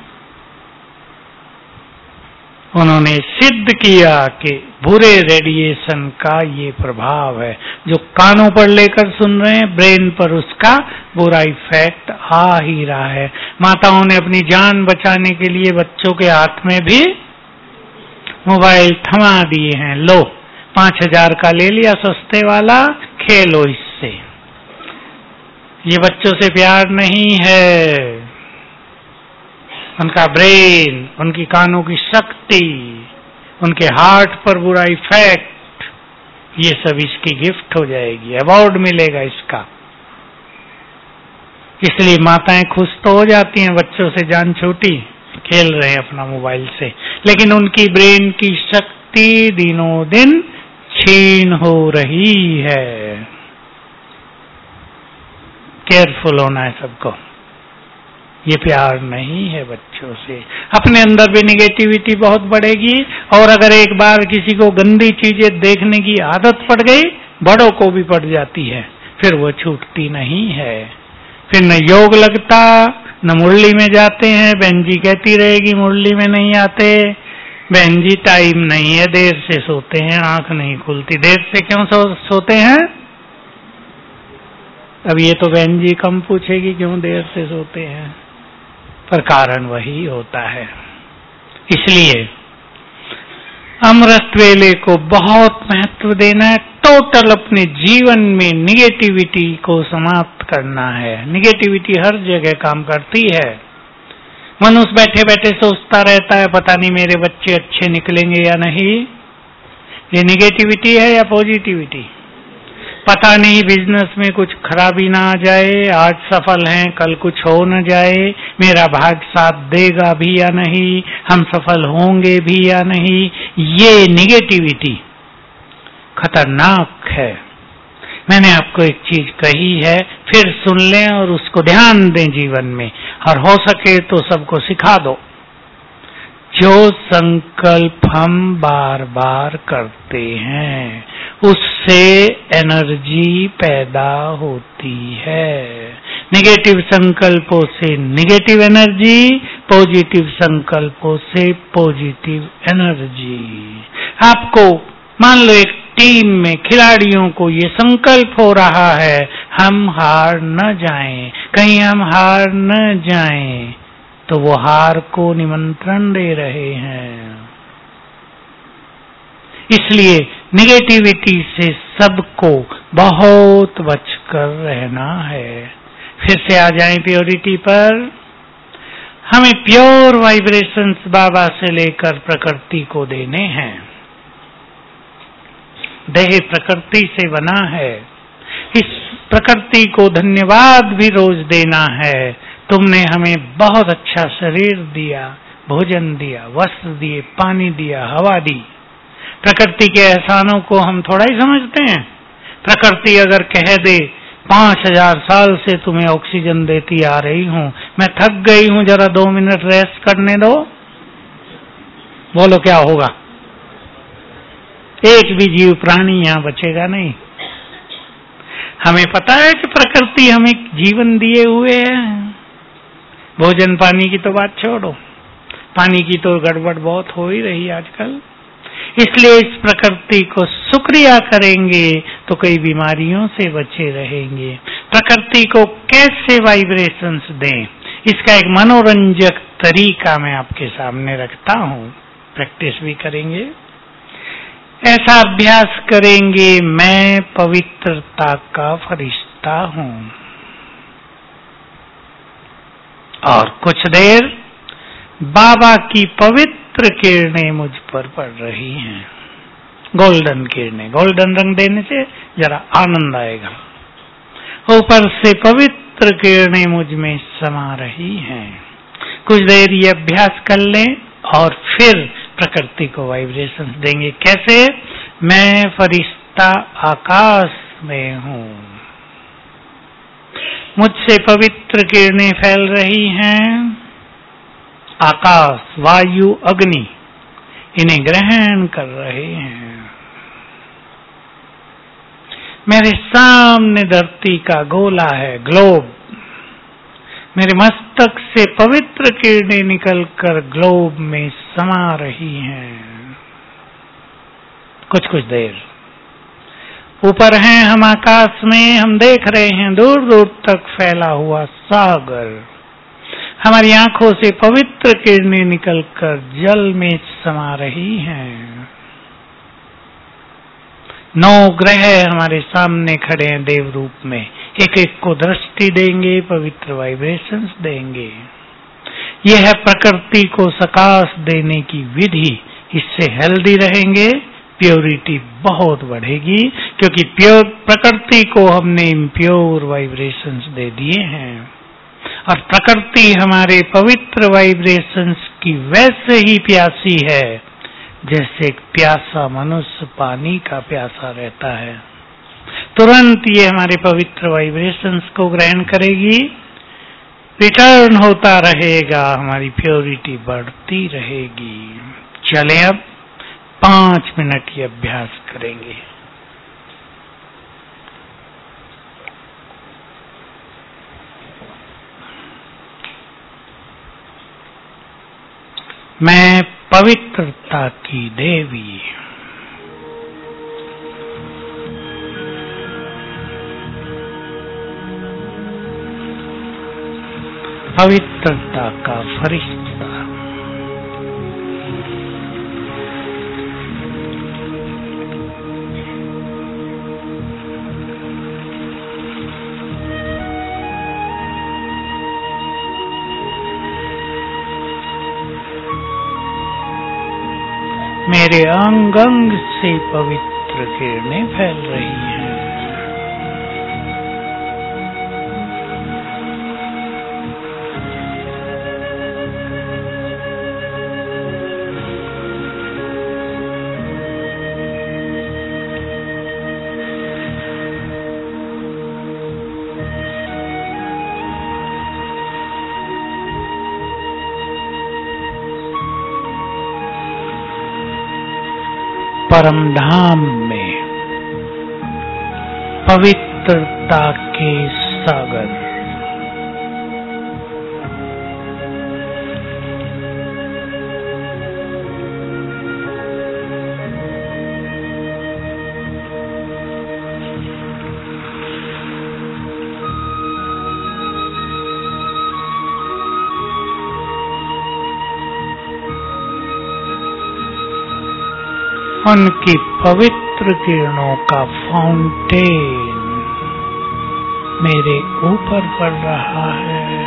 उन्होंने सिद्ध किया कि बुरे रेडिएशन का ये प्रभाव है, जो कानों पर लेकर सुन रहे हैं, ब्रेन पर उसका बुरा इफेक्ट आ ही रहा है। माताओं ने अपनी जान बचाने के लिए बच्चों के हाथ में भी मोबाइल थमा दिए हैं। लो, पांच हजार का ले लिया सस्ते वाला, खेलो इससे। ये बच्चों से प्यार नहीं है। उनका ब्रेन, उनकी कानों की शक्ति, उनके हार्ट पर बुरा इफेक्ट, ये सब इसकी गिफ्ट हो जाएगी, अवार्ड मिलेगा इसका। इसलिए माताएं खुश तो हो जाती हैं, बच्चों से जान छूटी, खेल रहे हैं अपना मोबाइल से, लेकिन उनकी ब्रेन की शक्ति दिनों दिन छीन हो रही है। केयरफुल होना है सबको। ये प्यार नहीं है बच्चों से। अपने अंदर भी निगेटिविटी बहुत बढ़ेगी। और अगर एक बार किसी को गंदी चीजें देखने की आदत पड़ गई, बड़ों को भी पड़ जाती है, फिर वो छूटती नहीं है। फिर न योग लगता, न मुरली में जाते हैं। बहन जी कहती रहेगी मुरली में नहीं आते, बहन जी टाइम नहीं है, देर से सोते हैं, आंख नहीं खुलती। देर से क्यों सो, सोते हैं? अब ये तो बहन जी कम पूछेगी क्यों देर से सोते हैं, पर कारण वही होता है। इसलिए अमृत वेले को बहुत महत्व देना है। टोटल अपने जीवन में निगेटिविटी को समाप्त करना है। निगेटिविटी हर जगह काम करती है। मनुष्य बैठे बैठे सोचता रहता है पता नहीं मेरे बच्चे अच्छे निकलेंगे या नहीं। ये निगेटिविटी है या पॉजिटिविटी? पता नहीं बिजनेस में कुछ खराबी ना आ जाए, आज सफल हैं कल कुछ हो न जाए, मेरा भाग्य साथ देगा भी या नहीं, हम सफल होंगे भी या नहीं। ये निगेटिविटी खतरनाक है। मैंने आपको एक चीज कही है, फिर सुन लें और उसको ध्यान दें जीवन में, और हो सके तो सबको सिखा दो। जो संकल्प हम बार बार करते हैं उससे एनर्जी पैदा होती है। नेगेटिव संकल्पों से नेगेटिव एनर्जी, पॉजिटिव संकल्पों से पॉजिटिव एनर्जी। आपको मान लो एक टीम में खिलाड़ियों को ये संकल्प हो रहा है हम हार न जाएं, कहीं हम हार न जाएं, तो वो हार को निमंत्रण दे रहे हैं। इसलिए निगेटिविटी से सबको बहुत बचकर रहना है। फिर से आ जाएं प्योरिटी पर। हमें प्योर वाइब्रेशंस बाबा से लेकर प्रकृति को देने हैं। देह प्रकृति से बना है, इस प्रकृति को धन्यवाद भी रोज देना है। तुमने हमें बहुत अच्छा शरीर दिया, भोजन दिया, वस्त्र दिए, पानी दिया, हवा दी। प्रकृति के एहसानों को हम थोड़ा ही समझते हैं। प्रकृति अगर कह दे पांच हजार साल से तुम्हें ऑक्सीजन देती आ रही हूं, मैं थक गई हूं, जरा दो मिनट रेस्ट करने दो, बोलो क्या होगा? एक भी जीव प्राणी यहां बचेगा नहीं। हमें पता है कि प्रकृति हमें जीवन दिए हुए है। भोजन पानी की तो बात छोड़ो, पानी की तो गड़बड़ बहुत हो ही रही आजकल। इसलिए इस प्रकृति को शुक्रिया करेंगे तो कई बीमारियों से बचे रहेंगे। प्रकृति को कैसे वाइब्रेशंस दें, इसका एक मनोरंजक तरीका मैं आपके सामने रखता हूं। प्रैक्टिस भी करेंगे, ऐसा अभ्यास करेंगे, मैं पवित्रता का फरिश्ता हूं। और कुछ देर बाबा की पवित्र किरणें मुझ पर पड़ रही हैं, गोल्डन किरणें। गोल्डन रंग देने से जरा आनंद आएगा। ऊपर से पवित्र किरणें मुझ में समा रही हैं। कुछ देर ये अभ्यास कर लें और फिर प्रकृति को वाइब्रेशन देंगे। कैसे? मैं फरिश्ता आकाश में हूं, मुझसे पवित्र किरणें फैल रही हैं। आकाश, वायु, अग्नि इन्हें ग्रहण कर रहे हैं। मेरे सामने धरती का गोला है, ग्लोब। मेरे मस्तक से पवित्र किरणें निकलकर ग्लोब में समा रही हैं। कुछ कुछ देर ऊपर हैं हम आकाश में, हम देख रहे हैं दूर दूर तक फैला हुआ सागर। हमारी आंखों से पवित्र किरणें निकलकर जल में समा रही हैं। नौ ग्रह हमारे सामने खड़े हैं देव रूप में, एक एक को दृष्टि देंगे, पवित्र वाइब्रेशंस देंगे। यह है प्रकृति को सकाश देने की विधि। इससे हेल्दी रहेंगे, प्योरिटी बहुत बढ़ेगी, क्योंकि प्योर प्रकृति को हमने इम्प्योर वाइब्रेशंस दे दिए हैं। और प्रकृति हमारे पवित्र वाइब्रेशंस की वैसे ही प्यासी है जैसे एक प्यासा मनुष्य पानी का प्यासा रहता है। तुरंत ये हमारे पवित्र वाइब्रेशंस को ग्रहण करेगी, रिटर्न होता रहेगा, हमारी प्योरिटी बढ़ती रहेगी। चलें अब पांच मिनट ये अभ्यास करेंगे। मैं पवित्रता की देवी, पवित्रता का फरिश्ता, मेरे अंग अंग से पवित्र किरणें फैल रही हैं। परम धाम में पवित्रता के सागर, उनकी पवित्र किरणों का फाउंटेन मेरे ऊपर पड़ रहा है।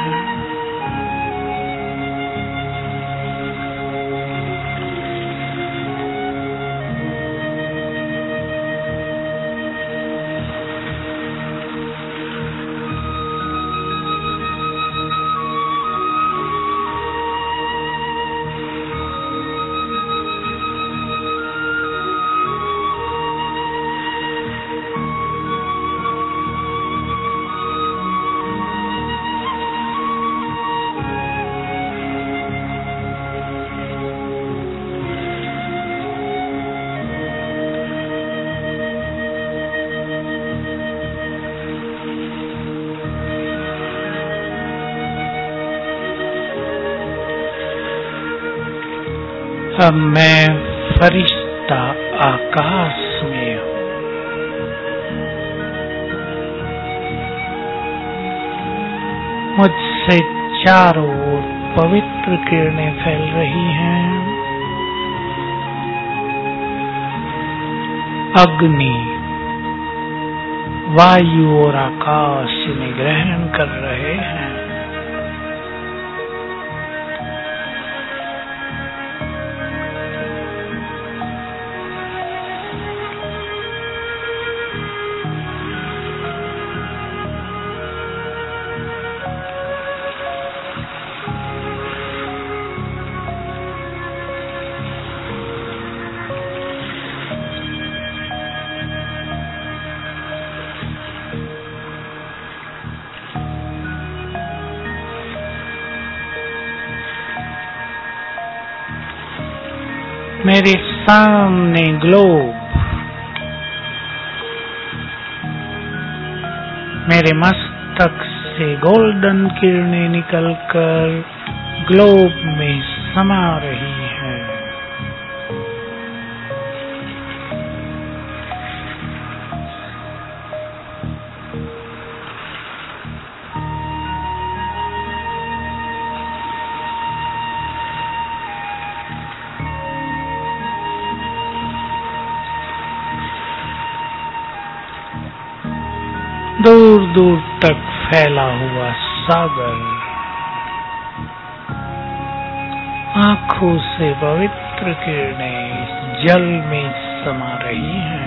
अब मैं फरिश्ता आकाश में हूँ। मुझसे चारों ओर पवित्र किरणें फैल रही हैं। अग्नि, वायु और आकाश इन्हें ग्रहण कर रहे हैं। मेरे सामने ग्लोब, मेरे मस्तक से गोल्डन किरणें निकलकर ग्लोब में समा रही हैं। दूर दूर तक फैला हुआ सागर आंखों से पवित्र किरणें इस जल में समा रही हैं।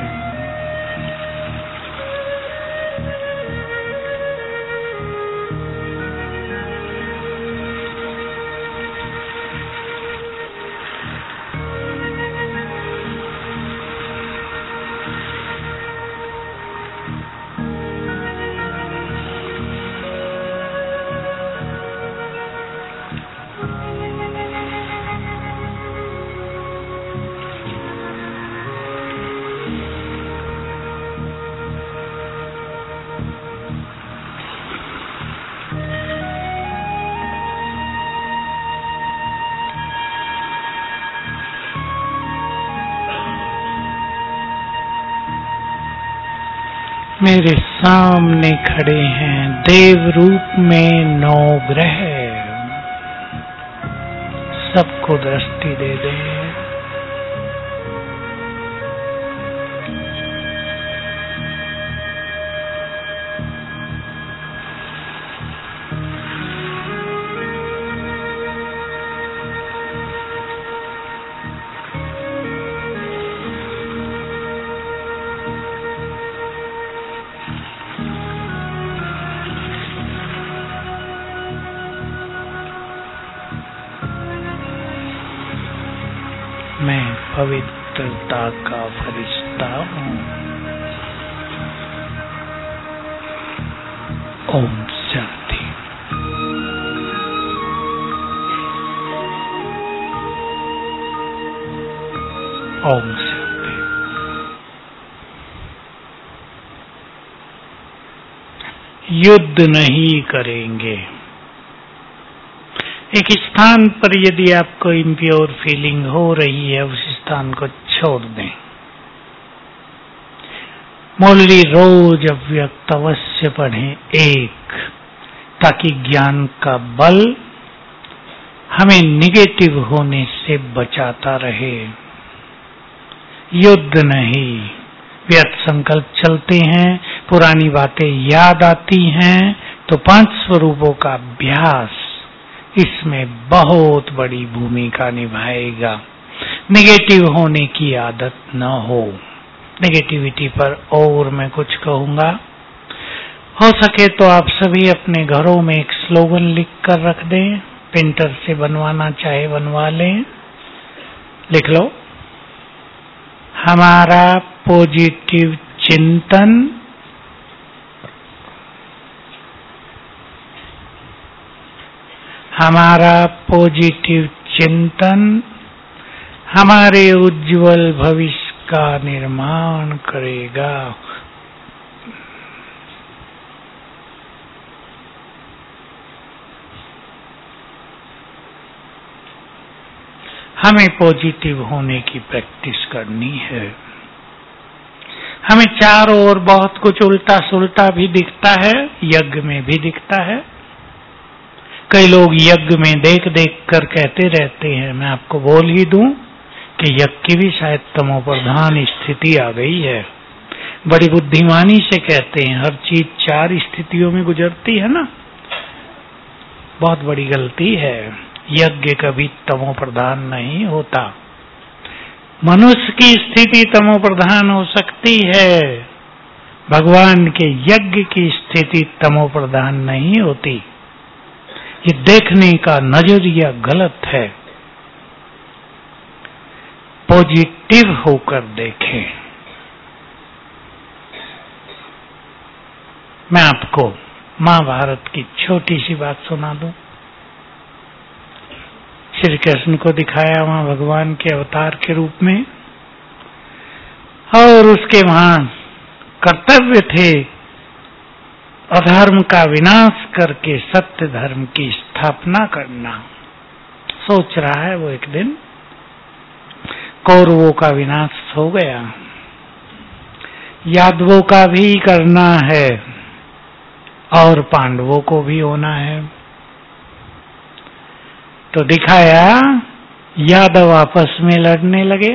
मेरे सामने खड़े हैं देव रूप में नौ ग्रह। सबको दृष्टि दे दे। मैं पवित्रता का फरिश्ता हूँ। ओम शांति। ओम शांति। युद्ध नहीं करेंगे। एक स्थान पर यदि आपको इम्प्योर फीलिंग हो रही है, उस स्थान को छोड़ दें। मुरली रोज अव्यक्त अवश्य पढ़ें एक, ताकि ज्ञान का बल हमें निगेटिव होने से बचाता रहे। युद्ध नहीं। व्यर्थ संकल्प चलते हैं, पुरानी बातें याद आती हैं, तो पांच स्वरूपों का अभ्यास इसमें बहुत बड़ी भूमिका निभाएगा। नेगेटिव होने की आदत न हो। नेगेटिविटी पर और मैं कुछ कहूंगा। हो सके तो आप सभी अपने घरों में एक स्लोगन लिख कर रख दें, प्रिंटर से बनवाना चाहे बनवा लें। लिख लो, हमारा पॉजिटिव चिंतन हमारा पॉजिटिव चिंतन हमारे उज्जवल भविष्य का निर्माण करेगा। हमें पॉजिटिव होने की प्रैक्टिस करनी है। हमें चारों ओर बहुत कुछ उल्टा सुल्टा भी दिखता है, यज्ञ में भी दिखता है। कई लोग यज्ञ में देख देख कर कहते रहते हैं। मैं आपको बोल ही दूं कि यज्ञ की भी शायद तमोप्रधान स्थिति आ गई है। बड़ी बुद्धिमानी से कहते हैं, हर चीज चार स्थितियों में गुजरती है ना। बहुत बड़ी गलती है। यज्ञ कभी तमोप्रधान नहीं होता। मनुष्य की स्थिति तमोप्रधान हो सकती है, भगवान के यज्ञ की स्थिति तमोप्रधान नहीं होती। ये देखने का नजरिया गलत है। पॉजिटिव होकर देखें। मैं आपको महाभारत की छोटी सी बात सुना दूं। श्री कृष्ण को दिखाया वहां भगवान के अवतार के रूप में, और उसके वहां कर्तव्य थे अधर्म का विनाश करके सत्य धर्म की स्थापना करना। सोच रहा है वो एक दिन कौरवों का विनाश हो गया, यादवों का भी करना है और पांडवों को भी होना है। तो दिखाया यादव आपस में लड़ने लगे,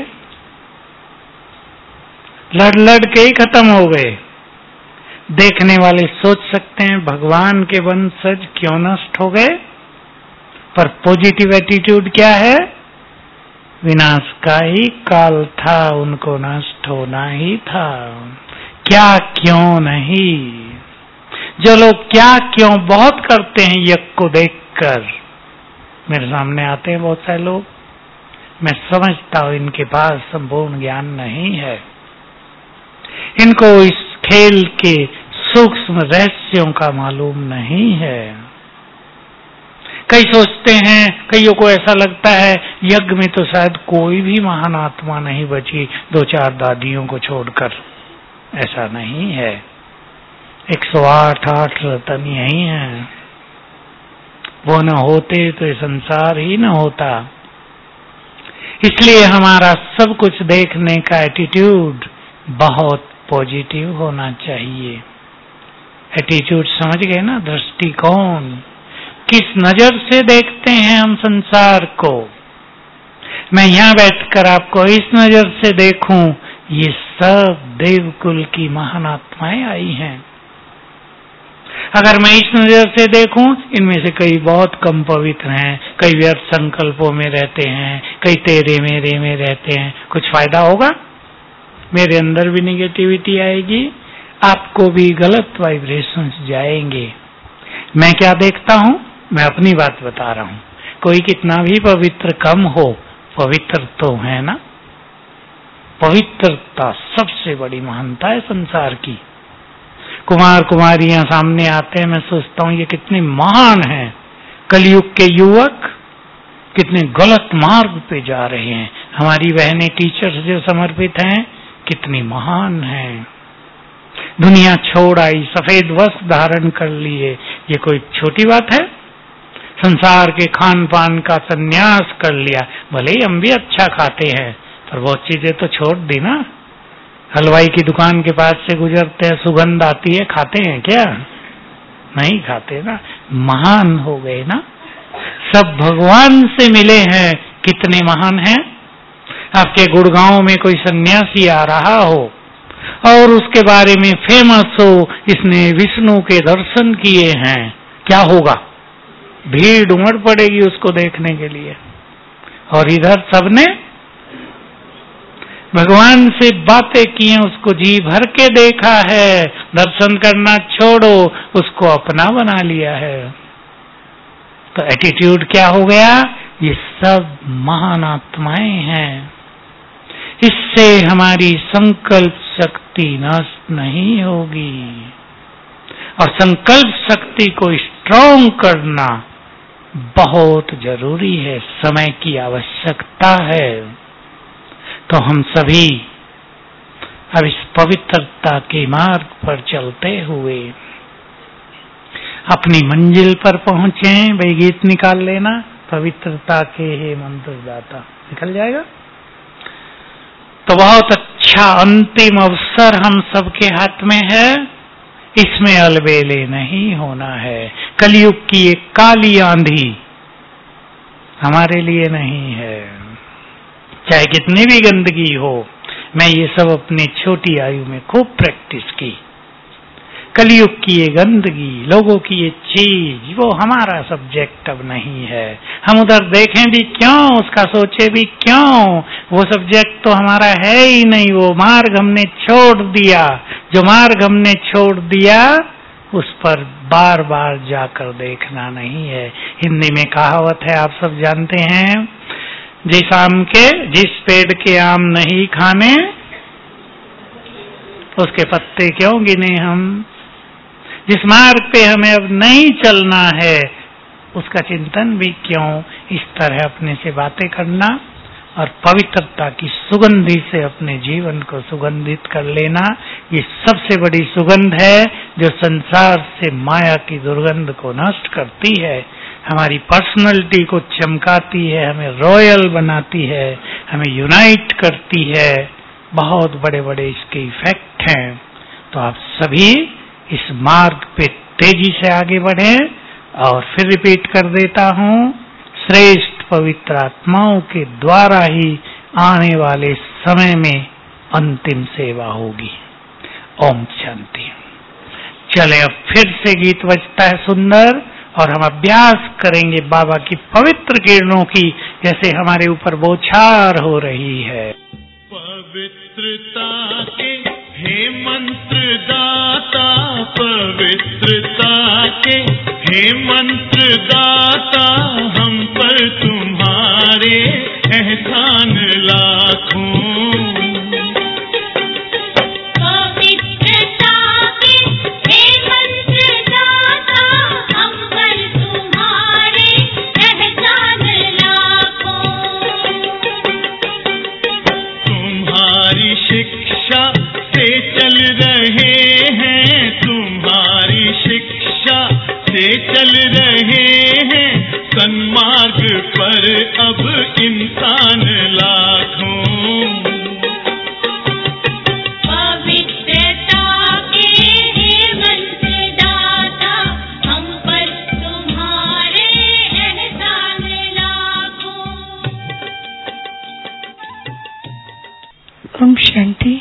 लड़ लड़ के ही खत्म हो गए। देखने वाले सोच सकते हैं भगवान के वंशज क्यों नष्ट हो गए, पर पॉजिटिव एटीट्यूड क्या है? विनाश का ही काल था, उनको नष्ट होना ही था। क्या क्यों नहीं। जो लोग क्या क्यों बहुत करते हैं यज्ञ को देखकर, मेरे सामने आते हैं बहुत सारे लोग, मैं समझता हूं इनके पास संपूर्ण ज्ञान नहीं है। इनको इस खेल के सूक्ष्म रहस्यों का मालूम नहीं है। कई सोचते हैं, कईयों को ऐसा लगता है यज्ञ में तो शायद कोई भी महान आत्मा नहीं बची, दो चार दादियों को छोड़कर। ऐसा नहीं है। एक सौ आठ आठ रतन यही है। वो न होते तो ये संसार ही न होता। इसलिए हमारा सब कुछ देखने का एटीट्यूड बहुत पॉजिटिव होना चाहिए। एटीट्यूड समझ गए ना, दृष्टिकोण। किस नजर से देखते हैं हम संसार को। मैं यहाँ बैठकर आपको इस नजर से देखूं, ये सब देवकुल की महान आत्माएं आई हैं। अगर मैं इस नजर से देखूं, इनमें से कई बहुत कम पवित्र हैं, कई व्यर्थ संकल्पों में रहते हैं, कई तेरे मेरे में रहते हैं, कुछ फायदा होगा? मेरे अंदर भी नेगेटिविटी आएगी, आपको भी गलत वाइब्रेशंस जाएंगे। मैं क्या देखता हूं? मैं अपनी बात बता रहा हूं। कोई कितना भी पवित्र कम हो, पवित्र तो है ना। पवित्रता सबसे बड़ी महानता है संसार की। कुमार कुमारियां सामने आते हैं, मैं सोचता हूं ये कितने महान हैं। कलयुग के युवक कितने गलत मार्ग पे जा रहे हैं। हमारी बहनें टीचर्स जो समर्पित हैं, कितनी महान हैं। दुनिया छोड़ आई, सफेद वस्त्र धारण कर लिए, ये कोई छोटी बात है? संसार के खान पान का संन्यास कर लिया। भले ही हम भी अच्छा खाते हैं, पर बहुत चीजें तो छोड़ दी ना। हलवाई की दुकान के पास से गुजरते हैं, सुगंध आती है, खाते हैं क्या? नहीं खाते ना। महान हो गए ना। सब भगवान से मिले हैं, कितने महान हैं। आपके गुड़गांव में कोई सन्यासी आ रहा हो और उसके बारे में फेमस हो, इसने विष्णु के दर्शन किए हैं, क्या होगा? भीड़ उमड़ पड़ेगी उसको देखने के लिए। और इधर सबने भगवान से बातें की हैं, उसको जी भर के देखा है, दर्शन करना छोड़ो, उसको अपना बना लिया है। तो एटीट्यूड क्या हो गया? ये सब महान आत्माएं हैं, इससे हमारी संकल्प शक्ति नष्ट नहीं होगी। और संकल्प शक्ति को स्ट्रॉन्ग करना बहुत जरूरी है, समय की आवश्यकता है। तो हम सभी अब इस पवित्रता के मार्ग पर चलते हुए अपनी मंजिल पर पहुंचे। भाई गीत निकाल लेना, पवित्रता के हे मंत्र दाता, निकल जाएगा। तो बहुत अच्छा अंतिम अवसर हम सबके हाथ में है, इसमें अलबेले नहीं होना है। कलयुग की एक काली आंधी हमारे लिए नहीं है, चाहे कितनी भी गंदगी हो। मैं ये सब अपनी छोटी आयु में खूब प्रैक्टिस की। कलयुग की ये गंदगी, लोगों की ये चीज, वो हमारा सब्जेक्ट अब नहीं है। हम उधर देखें भी क्यों, उसका सोचे भी क्यों, वो सब्जेक्ट तो हमारा है ही नहीं। वो मार्ग हमने छोड़ दिया, जो मार्ग हमने छोड़ दिया उस पर बार बार जाकर देखना नहीं है। हिंदी में कहावत है, आप सब जानते हैं, जिस आम के जिस पेड़ के आम नहीं खाने उसके पत्ते क्यों गिने हम। जिस मार्ग पे हमें अब नहीं चलना है उसका चिंतन भी क्यों। इस तरह अपने से बातें करना और पवित्रता की सुगंधी से अपने जीवन को सुगंधित कर लेना, ये सबसे बड़ी सुगंध है जो संसार से माया की दुर्गंध को नष्ट करती है, हमारी पर्सनैलिटी को चमकाती है, हमें रॉयल बनाती है, हमें यूनाइट करती है। बहुत बड़े बड़े इसके इफेक्ट हैं। तो आप सभी इस मार्ग पे तेजी से आगे बढ़ें। और फिर रिपीट कर देता हूँ, श्रेष्ठ पवित्र आत्माओं के द्वारा ही आने वाले समय में अंतिम सेवा होगी। ओम शांति। चले अब फिर से गीत बजता है सुंदर, और हम अभ्यास करेंगे बाबा की पवित्र किरणों की, जैसे हमारे ऊपर बौछार हो रही है। पवित्रता के हे मंत्र दाता, पवित्रता के हे मंत्र दाता, हम पर तुम्हारे एहसान लाखों। चल रहे हैं तुम्हारी शिक्षा से, चल रहे हैं सन्मार्ग पर अब इंसान लाखों। पवित्रता के हे मंत्र दाता, हम पर तुम्हारे एहसान लाखों। ओम शांति।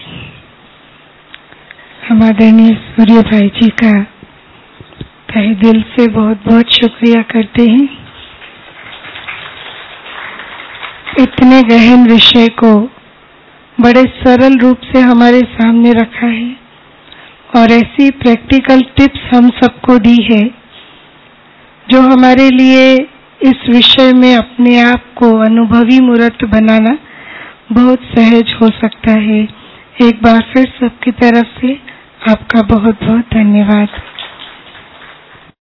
हम आदरणीय सूर्य भाई जी का तहे दिल से बहुत बहुत शुक्रिया करते हैं। इतने गहन विषय को बड़े सरल रूप से हमारे सामने रखा है और ऐसी प्रैक्टिकल टिप्स हम सबको दी है जो हमारे लिए इस विषय में अपने आप को अनुभवी मूर्त बनाना बहुत सहज हो सकता है। एक बार फिर सबकी तरफ से आपका बहुत बहुत धन्यवाद।